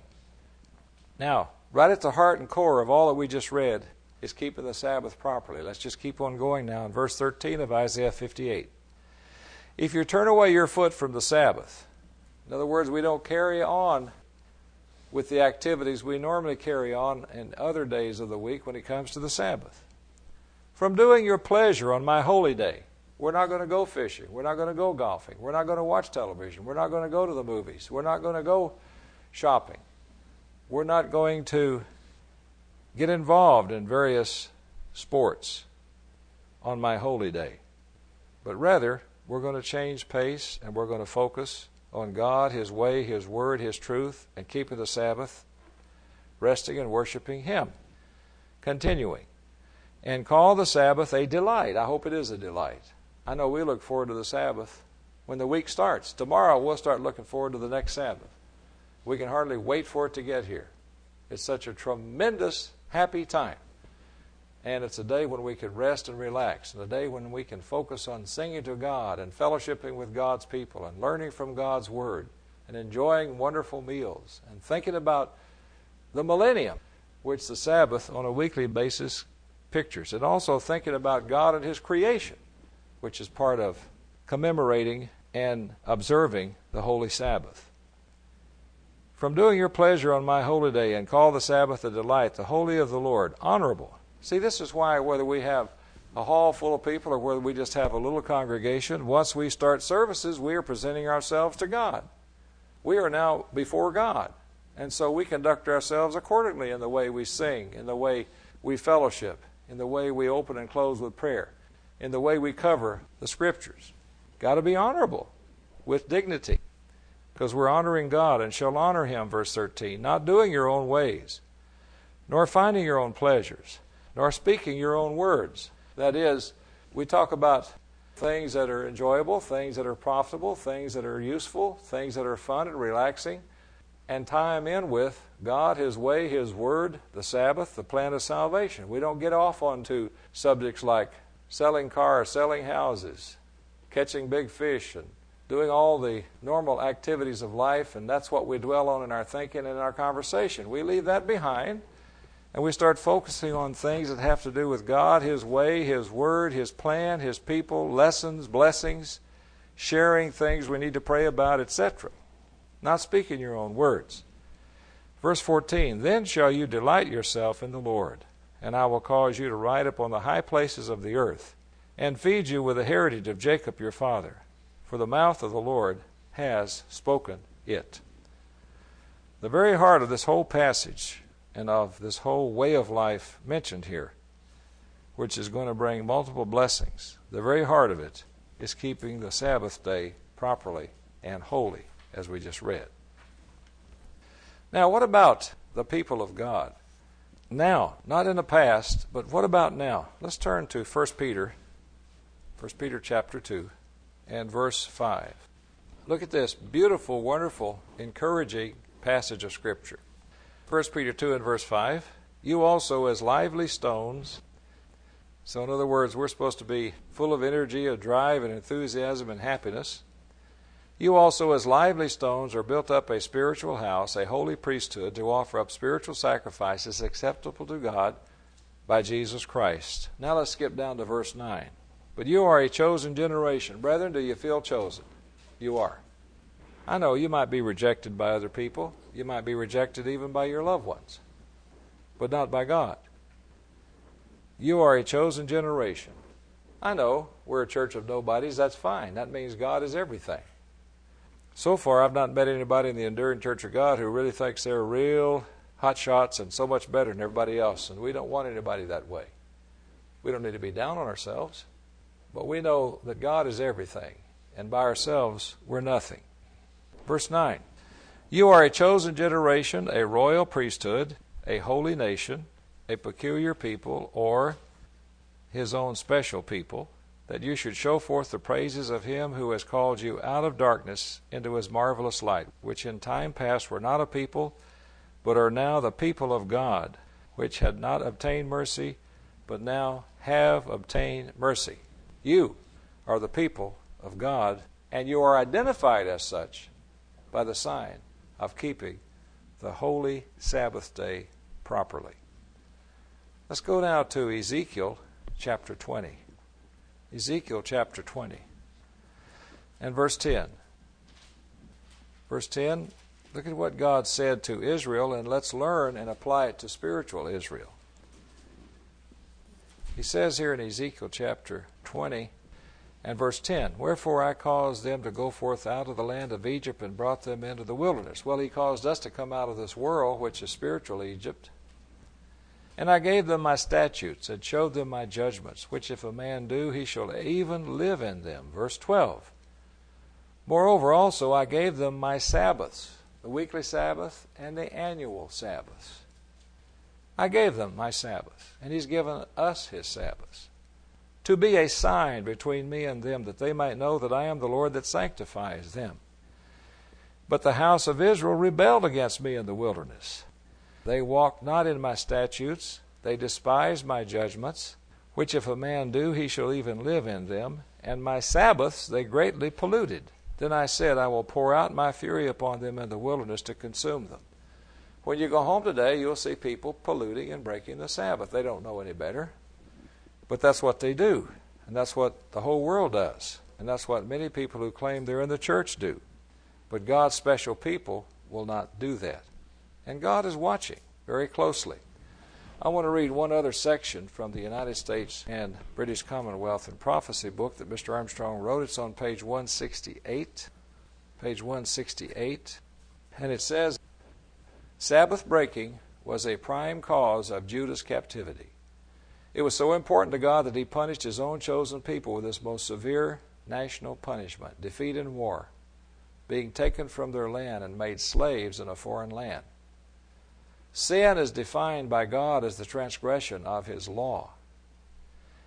Now, right at the heart and core of all that we just read is keeping the Sabbath properly. Let's just keep on going now in verse thirteen of Isaiah fifty-eight. If you turn away your foot from the Sabbath, in other words, we don't carry on with the activities we normally carry on in other days of the week when it comes to the Sabbath. From doing your pleasure on my holy day. We're not going to go fishing. We're not going to go golfing. We're not going to watch television. We're not going to go to the movies. We're not going to go shopping. We're not going to get involved in various sports on my holy day. But rather, we're going to change pace and we're going to focus on God, His way, His word, His truth, and keeping the Sabbath, resting and worshiping Him. Continuing. And call the Sabbath a delight. I hope it is a delight. I know we look forward to the Sabbath when the week starts. Tomorrow we'll start looking forward to the next Sabbath. We can hardly wait for it to get here. It's such a tremendous, happy time. And it's a day when we can rest and relax, and a day when we can focus on singing to God and fellowshipping with God's people and learning from God's Word and enjoying wonderful meals and thinking about the millennium, which the Sabbath on a weekly basis pictures, and also thinking about God and His creation, which is part of commemorating and observing the Holy Sabbath. From doing your pleasure on my holy day, and call the Sabbath a delight, the holy of the Lord, honorable. See, this is why whether we have a hall full of people or whether we just have a little congregation, once we start services, we are presenting ourselves to God. We are now before God. And so we conduct ourselves accordingly in the way we sing, in the way we fellowship, in the way we open and close with prayer, in the way we cover the Scriptures. Got to be honorable with dignity, because we're honoring God and shall honor Him, verse thirteen, not doing your own ways, nor finding your own pleasures, nor speaking your own words. That is, we talk about things that are enjoyable, things that are profitable, things that are useful, things that are fun and relaxing, and tie them in with God, His way, His word, the Sabbath, the plan of salvation. We don't get off onto subjects like selling cars, selling houses, catching big fish, and doing all the normal activities of life, and that's what we dwell on in our thinking and in our conversation. We leave that behind, and we start focusing on things that have to do with God, His way, His word, His plan, His people, lessons, blessings, sharing things we need to pray about, et cetera. Not speaking your own words. Verse fourteen, then shall you delight yourself in the Lord, and I will cause you to ride upon the high places of the earth, and feed you with the heritage of Jacob your father, for the mouth of the Lord has spoken it. The very heart of this whole passage and of this whole way of life mentioned here, which is going to bring multiple blessings, the very heart of it is keeping the Sabbath day properly and holy, as we just read. Now, what about the people of God? Now, not in the past, but what about now? Let's turn to First Peter, First Peter chapter two, and verse five. Look at this beautiful, wonderful, encouraging passage of Scripture. First Peter two and verse five, you also as lively stones. So in other words, we're supposed to be full of energy, of drive, and enthusiasm, and happiness. You also as lively stones are built up a spiritual house, a holy priesthood, to offer up spiritual sacrifices acceptable to God by Jesus Christ. Now let's skip down to verse nine. But you are a chosen generation. Brethren, do you feel chosen? You are. I know you might be rejected by other people. You might be rejected even by your loved ones, but not by God. You are a chosen generation. I know we're a church of nobodies. That's fine. That means God is everything. So far, I've not met anybody in the Enduring Church of God who really thinks they're real hot shots and so much better than everybody else, and we don't want anybody that way. We don't need to be down on ourselves, but we know that God is everything, and by ourselves, we're nothing. Verse nine, you are a chosen generation, a royal priesthood, a holy nation, a peculiar people, or His own special people, that you should show forth the praises of Him who has called you out of darkness into His marvelous light, which in time past were not a people, but are now the people of God, which had not obtained mercy, but now have obtained mercy. You are the people of God, and you are identified as such by the sign of keeping the holy Sabbath day properly. Let's go now to Ezekiel chapter twenty. Ezekiel chapter twenty and verse ten. Verse ten, look at what God said to Israel, and let's learn and apply it to spiritual Israel. He says here in Ezekiel chapter twenty and verse ten, wherefore I caused them to go forth out of the land of Egypt and brought them into the wilderness. Well, He caused us to come out of this world, which is spiritual Egypt. And I gave them my statutes and showed them my judgments, which if a man do, he shall even live in them. Verse twelve, moreover also I gave them my Sabbaths, the weekly Sabbath and the annual Sabbaths. I gave them my Sabbath, and He's given us His Sabbaths, to be a sign between me and them, that they might know that I am the Lord that sanctifies them. But the house of Israel rebelled against me in the wilderness. They walked not in my statutes, they despised my judgments, which if a man do, he shall even live in them, and my Sabbaths they greatly polluted. Then I said, I will pour out my fury upon them in the wilderness to consume them. When you go home today, you'll see people polluting and breaking the Sabbath. They don't know any better. But that's what they do, and that's what the whole world does, and that's what many people who claim they're in the church do. But God's special people will not do that. And God is watching very closely. I want to read one other section from the United States and British Commonwealth and Prophecy book that Mister Armstrong wrote. It's on page one sixty-eight. Page one sixty-eight. And it says, Sabbath breaking was a prime cause of Judah's captivity. It was so important to God that He punished His own chosen people with this most severe national punishment, defeat in war, being taken from their land and made slaves in a foreign land. Sin is defined by God as the transgression of His law.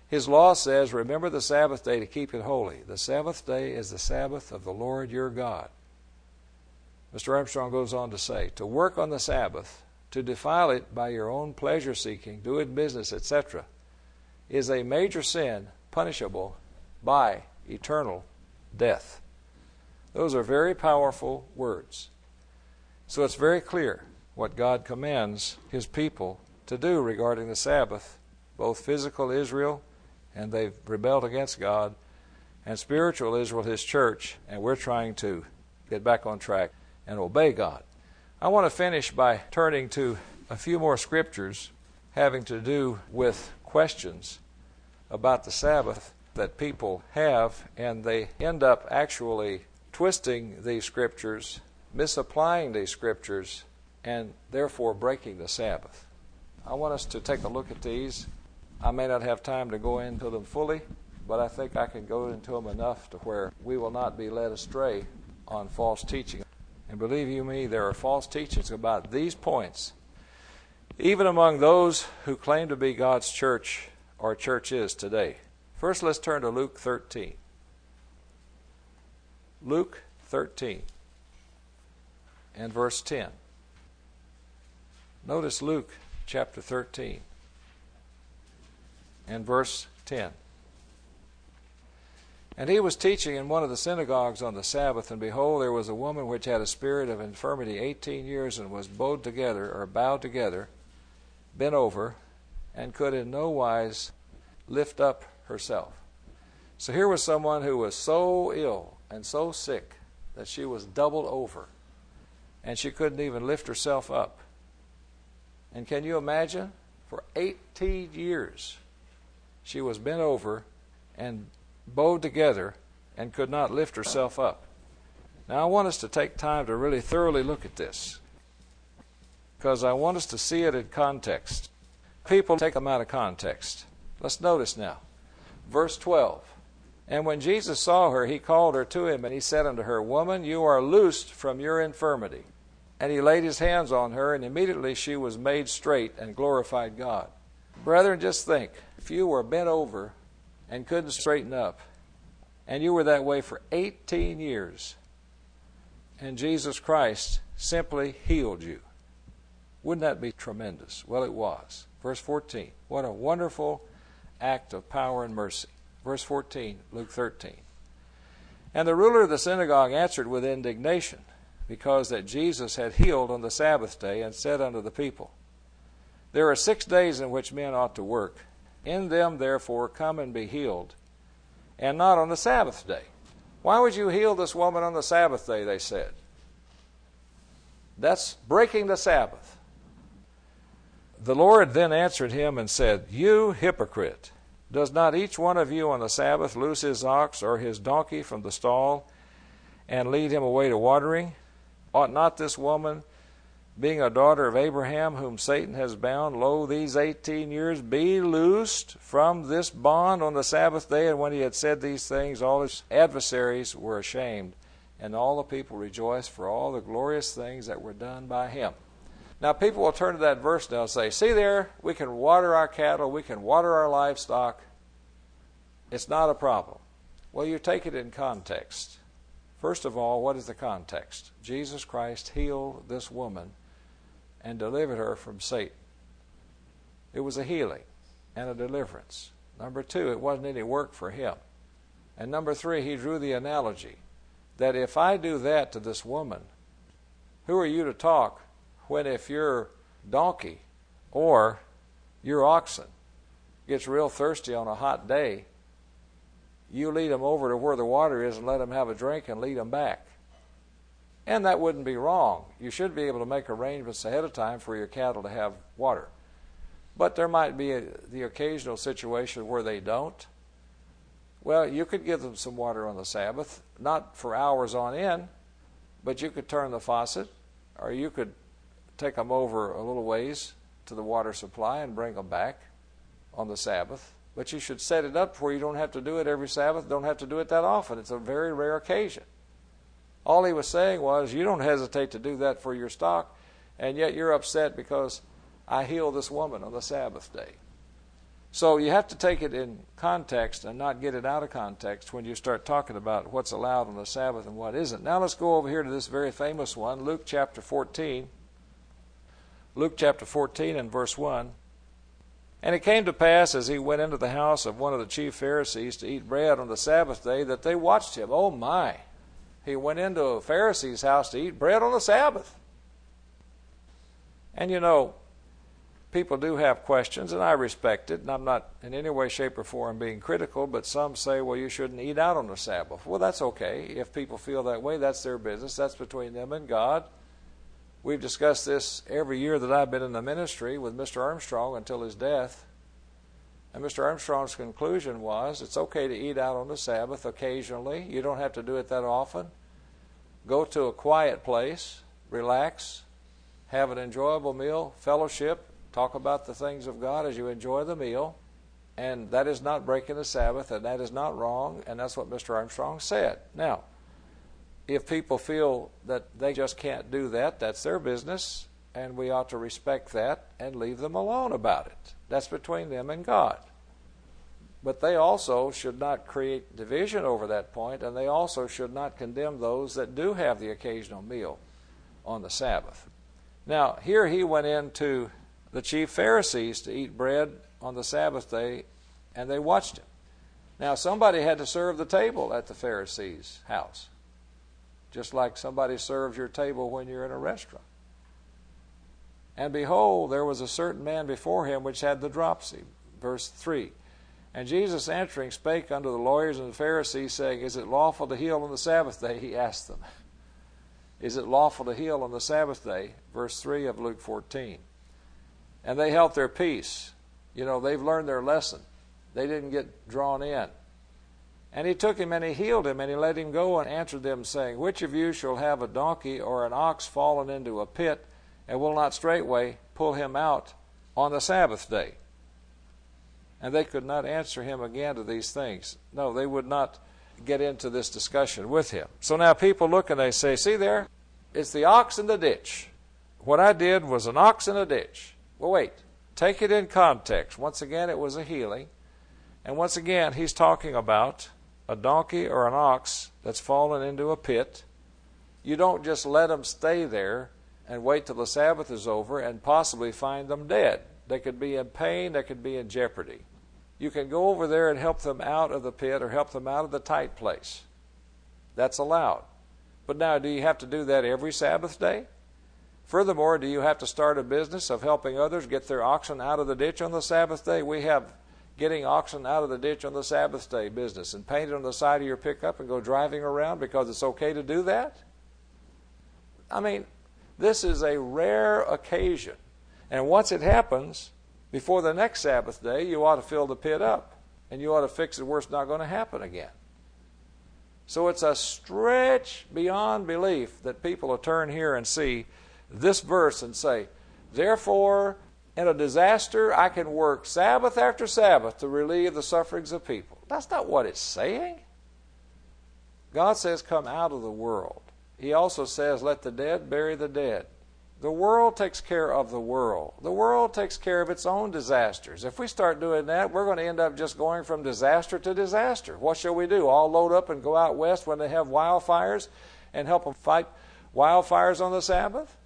His law says, remember the Sabbath day to keep it holy. The Sabbath day is the Sabbath of the Lord your God. Mister Armstrong goes on to say, to work on the Sabbath, to defile it by your own pleasure-seeking, doing business, et cetera, is a major sin punishable by eternal death. Those are very powerful words. So it's very clear what God commands His people to do regarding the Sabbath, both physical Israel, and they've rebelled against God, and spiritual Israel, His church, and we're trying to get back on track and obey God. I want to finish by turning to a few more scriptures having to do with questions about the Sabbath that people have, and they end up actually twisting these scriptures, misapplying these scriptures, and therefore breaking the Sabbath. I want us to take a look at these. I may not have time to go into them fully, but I think I can go into them enough to where we will not be led astray on false teaching. And believe you me, there are false teachings about these points, even among those who claim to be God's church or church is today. First, let's turn to Luke thirteen. Luke thirteen and verse ten. Notice Luke chapter thirteen and verse ten. And he was teaching in one of the synagogues on the Sabbath, and behold, there was a woman which had a spirit of infirmity eighteen years, and was bowed together, or bowed together, bent over, and could in no wise lift up herself. So here was someone who was so ill and so sick that she was doubled over, and she couldn't even lift herself up. And can you imagine? For eighteen years, she was bent over and bowed together and could not lift herself up. Now I want us to take time to really thoroughly look at this, because I want us to see it in context. People take them out of context. Let's notice now. Verse twelve. And when Jesus saw her, he called her to him, and he said unto her, Woman, you are loosed from your infirmity. And he laid his hands on her, and immediately she was made straight and glorified God. Brethren, just think, if you were bent over and couldn't straighten up, and you were that way for eighteen years, and Jesus Christ simply healed you, wouldn't that be tremendous? Well, it was. Verse fourteen, what a wonderful act of power and mercy. Verse fourteen, Luke thirteen. And the ruler of the synagogue answered with indignation, because that Jesus had healed on the Sabbath day, and said unto the people, There are six days in which men ought to work. In them, therefore, come and be healed, and not on the Sabbath day. Why would you heal this woman on the Sabbath day, they said. That's breaking the Sabbath. The Lord then answered him and said, You hypocrite, does not each one of you on the Sabbath loose his ox or his donkey from the stall and lead him away to watering? Ought not this woman, being a daughter of Abraham, whom Satan has bound, lo, these eighteen years, be loosed from this bond on the Sabbath day? And when he had said these things, all his adversaries were ashamed, and all the people rejoiced for all the glorious things that were done by him. Now, people will turn to that verse now and say, see there, we can water our cattle, we can water our livestock. It's not a problem. Well, you take it in context. First of all, what is the context? Jesus Christ healed this woman and delivered her from Satan. It was a healing and a deliverance. Number two, it wasn't any work for him. And number three, he drew the analogy that if I do that to this woman, who are you to talk when if your donkey or your oxen gets real thirsty on a hot day, you lead them over to where the water is and let them have a drink and lead them back. And that wouldn't be wrong. You should be able to make arrangements ahead of time for your cattle to have water. But there might be a, the occasional situation where they don't. Well, you could give them some water on the Sabbath, not for hours on end, but you could turn the faucet, or you could take them over a little ways to the water supply and bring them back on the Sabbath. But you should set it up where you don't have to do it every Sabbath, don't have to do it that often. It's a very rare occasion. All he was saying was, you don't hesitate to do that for your stock, and yet you're upset because I healed this woman on the Sabbath day. So you have to take it in context and not get it out of context when you start talking about what's allowed on the Sabbath and what isn't. Now let's go over here to this very famous one, Luke chapter fourteen. Luke chapter fourteen and verse one. And it came to pass, as he went into the house of one of the chief Pharisees to eat bread on the Sabbath day, that they watched him. Oh my! He went into a Pharisee's house to eat bread on the Sabbath. And you know, people do have questions, and I respect it, and I'm not in any way, shape, or form being critical, but some say, well, you shouldn't eat out on the Sabbath. Well, that's okay. If people feel that way, that's their business. That's between them and God. We've discussed this every year that I've been in the ministry with Mister Armstrong until his death. And Mister Armstrong's conclusion was, it's okay to eat out on the Sabbath occasionally. You don't have to do it that often. Go to a quiet place, relax, have an enjoyable meal, fellowship, talk about the things of God as you enjoy the meal. And that is not breaking the Sabbath, and that is not wrong, and that's what Mister Armstrong said. Now, if people feel that they just can't do that, that's their business, and we ought to respect that and leave them alone about it. That's between them and God. But they also should not create division over that point, and they also should not condemn those that do have the occasional meal on the Sabbath. Now, here he went into the chief Pharisees to eat bread on the Sabbath day, and they watched him. Now, somebody had to serve the table at the Pharisees' house, just like somebody serves your table when you're in a restaurant. And behold, there was a certain man before him which had the dropsy. Verse three. And Jesus answering spake unto the lawyers and the Pharisees, saying, Is it lawful to heal on the Sabbath day? He asked them. Is it lawful to heal on the Sabbath day? Verse three of Luke fourteen. And they held their peace. You know, they've learned their lesson. They didn't get drawn in. And he took him and he healed him, and he let him go, and answered them, saying, Which of you shall have a donkey or an ox fallen into a pit, and will not straightway pull him out on the Sabbath day? And they could not answer him again to these things. No, they would not get into this discussion with him. So now people look and they say, see there, it's the ox in the ditch. What I did was an ox in a ditch. Well, wait, take it in context. Once again, it was a healing. And once again, he's talking about a donkey or an ox that's fallen into a pit. You don't just let them stay there and wait till the Sabbath is over and possibly find them dead. They could be in pain, they could be in jeopardy. You can go over there and help them out of the pit or help them out of the tight place. That's allowed. But now, do you have to do that every Sabbath day? Furthermore, do you have to start a business of helping others get their oxen out of the ditch on the Sabbath day? We have getting oxen out of the ditch on the Sabbath day business, and paint it on the side of your pickup and go driving around because it's okay to do that? I mean, this is a rare occasion. And once it happens, before the next Sabbath day, you ought to fill the pit up, and you ought to fix it where it's not going to happen again. So it's a stretch beyond belief that people will turn here and see this verse and say, therefore, in a disaster, I can work Sabbath after Sabbath to relieve the sufferings of people. That's not what it's saying. God says, come out of the world. He also says, let the dead bury the dead. The world takes care of the world. The world takes care of its own disasters. If we start doing that, we're going to end up just going from disaster to disaster. What shall we do? All load up and go out west when they have wildfires and help them fight wildfires on the Sabbath?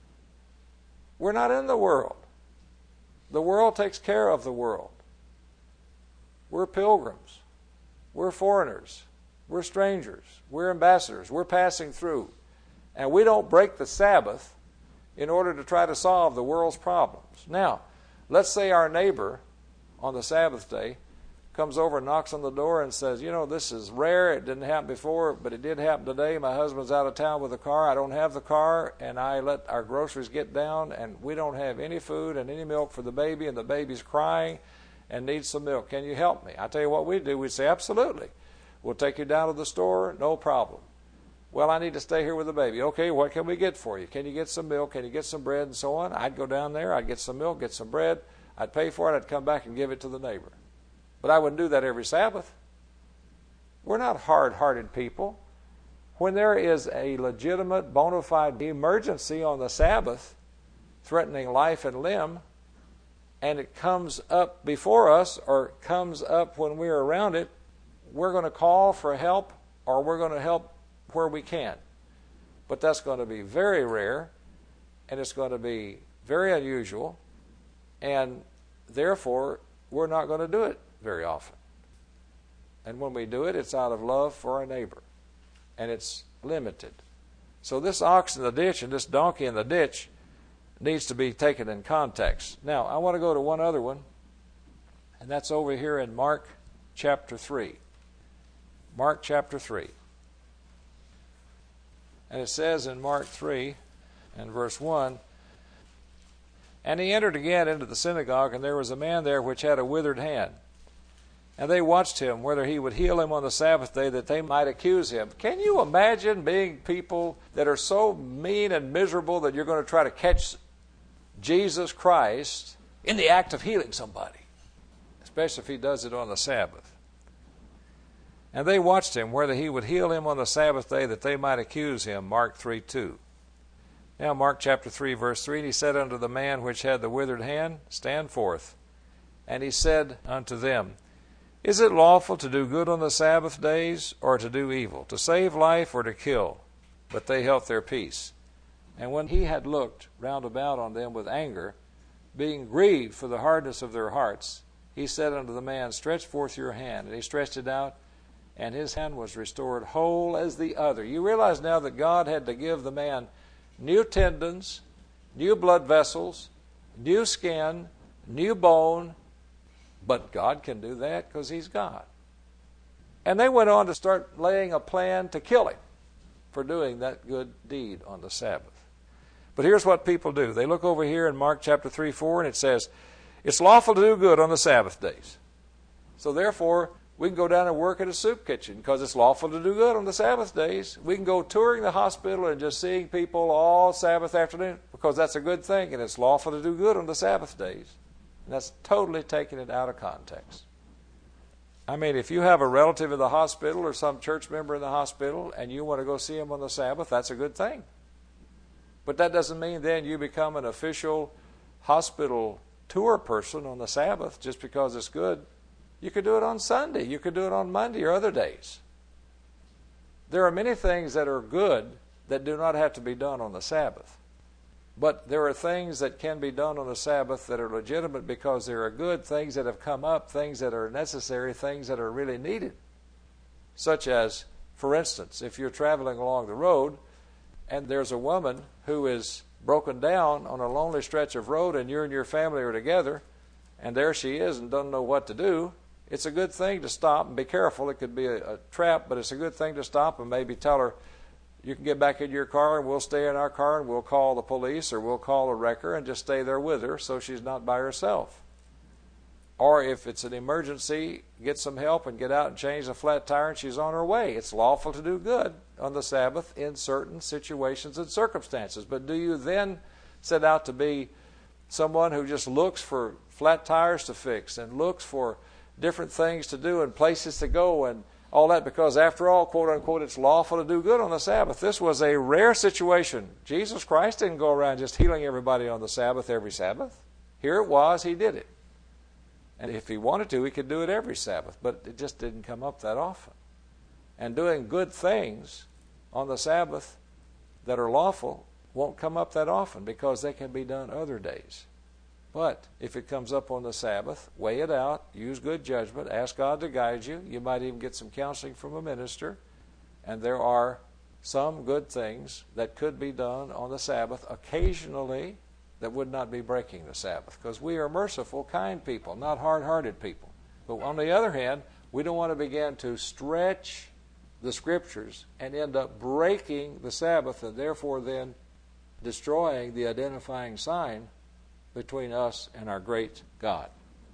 We're not in the world. The world takes care of the world. We're pilgrims. We're foreigners. We're strangers. We're ambassadors. We're passing through. And we don't break the Sabbath in order to try to solve the world's problems. Now, let's say our neighbor on the Sabbath day comes over and knocks on the door and says, you know, this is rare. It didn't happen before, but it did happen today. My husband's out of town with a car. I don't have the car, and I let our groceries get down, and we don't have any food and any milk for the baby, and the baby's crying and needs some milk. Can you help me? I tell you what we do. We say, absolutely. We'll take you down to the store. No problem. Well, I need to stay here with the baby. Okay, what can we get for you? Can you get some milk? Can you get some bread and so on? I'd go down there. I'd get some milk, get some bread. I'd pay for it. I'd come back and give it to the neighbor. But I wouldn't do that every Sabbath. We're not hard-hearted people. When there is a legitimate, bona fide emergency on the Sabbath threatening life and limb, and it comes up before us or comes up when we're around it, we're going to call for help or we're going to help where we can. But that's going to be very rare, and it's going to be very unusual, and therefore we're not going to do it very often. And when we do it, it's out of love for our neighbor, and it's limited. So this ox in the ditch and this donkey in the ditch needs to be taken in context. Now, I want to go to one other one, and that's over here in Mark chapter three. Mark chapter three. And it says in Mark three and verse one, "And he entered again into the synagogue, and there was a man there which had a withered hand. And they watched him, whether he would heal him on the Sabbath day, that they might accuse him." Can you imagine being people that are so mean and miserable that you're going to try to catch Jesus Christ in the act of healing somebody, especially if he does it on the Sabbath? "And they watched him, whether he would heal him on the Sabbath day, that they might accuse him." Mark three two. Now Mark chapter three, verse three, "And he said unto the man which had the withered hand, Stand forth. And he said unto them, Is it lawful to do good on the Sabbath days, or to do evil, to save life, or to kill? But they held their peace. And when he had looked round about on them with anger, being grieved for the hardness of their hearts, he said unto the man, Stretch forth your hand. And he stretched it out, and his hand was restored whole as the other." You realize now that God had to give the man new tendons, new blood vessels, new skin, new bone. But God can do that because he's God. And they went on to start laying a plan to kill him for doing that good deed on the Sabbath. But here's what people do. They look over here in Mark chapter three, four, and it says, it's lawful to do good on the Sabbath days. So therefore, we can go down and work at a soup kitchen because it's lawful to do good on the Sabbath days. We can go touring the hospital and just seeing people all Sabbath afternoon because that's a good thing, and it's lawful to do good on the Sabbath days. And that's totally taking it out of context. I mean, if you have a relative in the hospital or some church member in the hospital and you want to go see him on the Sabbath, that's a good thing. But that doesn't mean then you become an official hospital tour person on the Sabbath just because it's good. You could do it on Sunday. You could do it on Monday or other days. There are many things that are good that do not have to be done on the Sabbath. But there are things that can be done on the Sabbath that are legitimate because they are good, things that have come up, things that are necessary, things that are really needed. Such as, for instance, if you're traveling along the road and there's a woman who is broken down on a lonely stretch of road and you and your family are together and there she is and doesn't know what to do, it's a good thing to stop and be careful. It could be a, a trap, but it's a good thing to stop and maybe tell her, you can get back in your car and we'll stay in our car and we'll call the police or we'll call a wrecker and just stay there with her so she's not by herself. Or if it's an emergency, get some help and get out and change the flat tire and she's on her way. It's lawful to do good on the Sabbath in certain situations and circumstances. But do you then set out to be someone who just looks for flat tires to fix and looks for different things to do and places to go and all that, because after all, quote unquote, it's lawful to do good on the Sabbath. This was a rare situation. Jesus Christ didn't go around just healing everybody on the Sabbath every Sabbath. Here it was, he did it. And if he wanted to, he could do it every Sabbath, but it just didn't come up that often. And doing good things on the Sabbath that are lawful won't come up that often because they can be done other days. But if it comes up on the Sabbath, weigh it out, use good judgment, ask God to guide you. You might even get some counseling from a minister. And there are some good things that could be done on the Sabbath occasionally that would not be breaking the Sabbath, because we are merciful, kind people, not hard-hearted people. But on the other hand, we don't want to begin to stretch the Scriptures and end up breaking the Sabbath and therefore then destroying the identifying sign between us and our great God.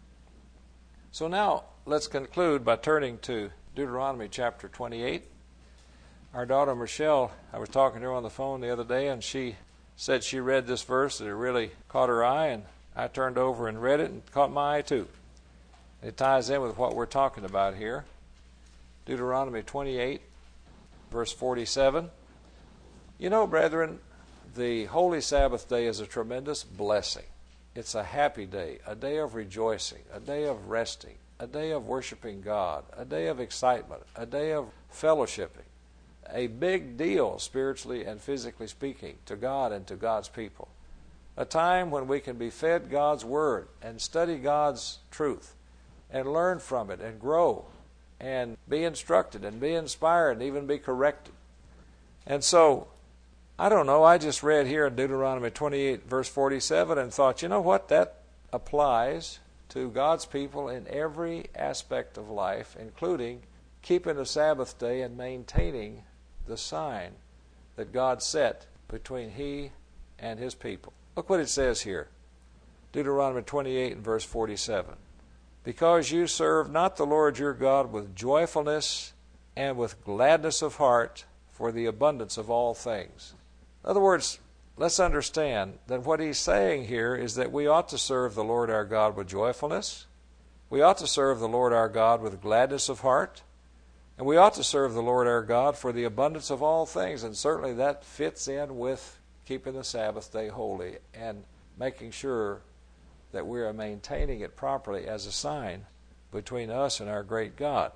So now let's conclude by turning to Deuteronomy chapter twenty-eight. Our daughter Michelle, I was talking to her on the phone the other day, and she said she read this verse that it really caught her eye, and I turned over and read it and it caught my eye too. It ties in with what we're talking about here. Deuteronomy twenty-eight, verse forty-seven. You know, brethren, the Holy Sabbath day is a tremendous blessing. It's a happy day, a day of rejoicing, a day of resting, a day of worshiping God, a day of excitement, a day of fellowshipping. A big deal, spiritually and physically speaking, to God and to God's people. A time when we can be fed God's Word and study God's truth and learn from it and grow and be instructed and be inspired and even be corrected. And so, I don't know, I just read here in Deuteronomy twenty-eight, verse forty-seven, and thought, you know what, that applies to God's people in every aspect of life, including keeping the Sabbath day and maintaining the sign that God set between He and His people. Look what it says here. Deuteronomy twenty-eight and verse forty-seven. Because you serve not the Lord your God with joyfulness and with gladness of heart for the abundance of all things. In other words, let's understand that what he's saying here is that we ought to serve the Lord our God with joyfulness. We ought to serve the Lord our God with gladness of heart. And we ought to serve the Lord our God for the abundance of all things. And certainly that fits in with keeping the Sabbath day holy and making sure that we are maintaining it properly as a sign between us and our great God.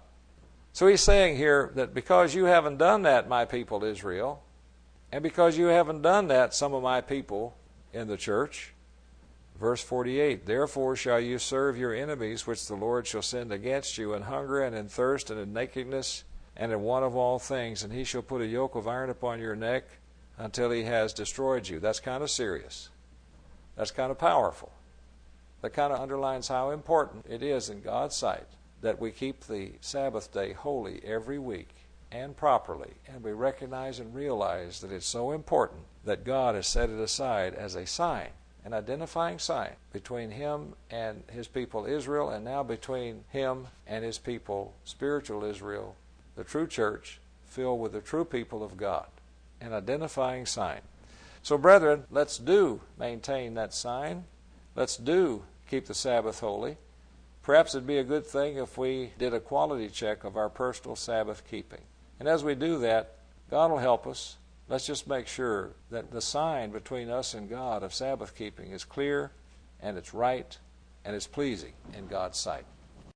So he's saying here that because you haven't done that, my people Israel, and because you haven't done that, some of my people in the church, verse forty-eight, therefore shall you serve your enemies, which the Lord shall send against you in hunger and in thirst and in nakedness and in want of all things, and he shall put a yoke of iron upon your neck until he has destroyed you. That's kind of serious. That's kind of powerful. That kind of underlines how important it is in God's sight that we keep the Sabbath day holy every week and properly, and we recognize and realize that it's so important that God has set it aside as a sign, an identifying sign between Him and His people Israel, and now between Him and His people, spiritual Israel, the true church, filled with the true people of God, an identifying sign. So, brethren, let's do maintain that sign. Let's do keep the Sabbath holy. Perhaps it'd be a good thing if we did a quality check of our personal Sabbath keeping. And as we do that, God will help us. Let's just make sure that the sign between us and God of Sabbath keeping is clear, and it's right, and it's pleasing in God's sight.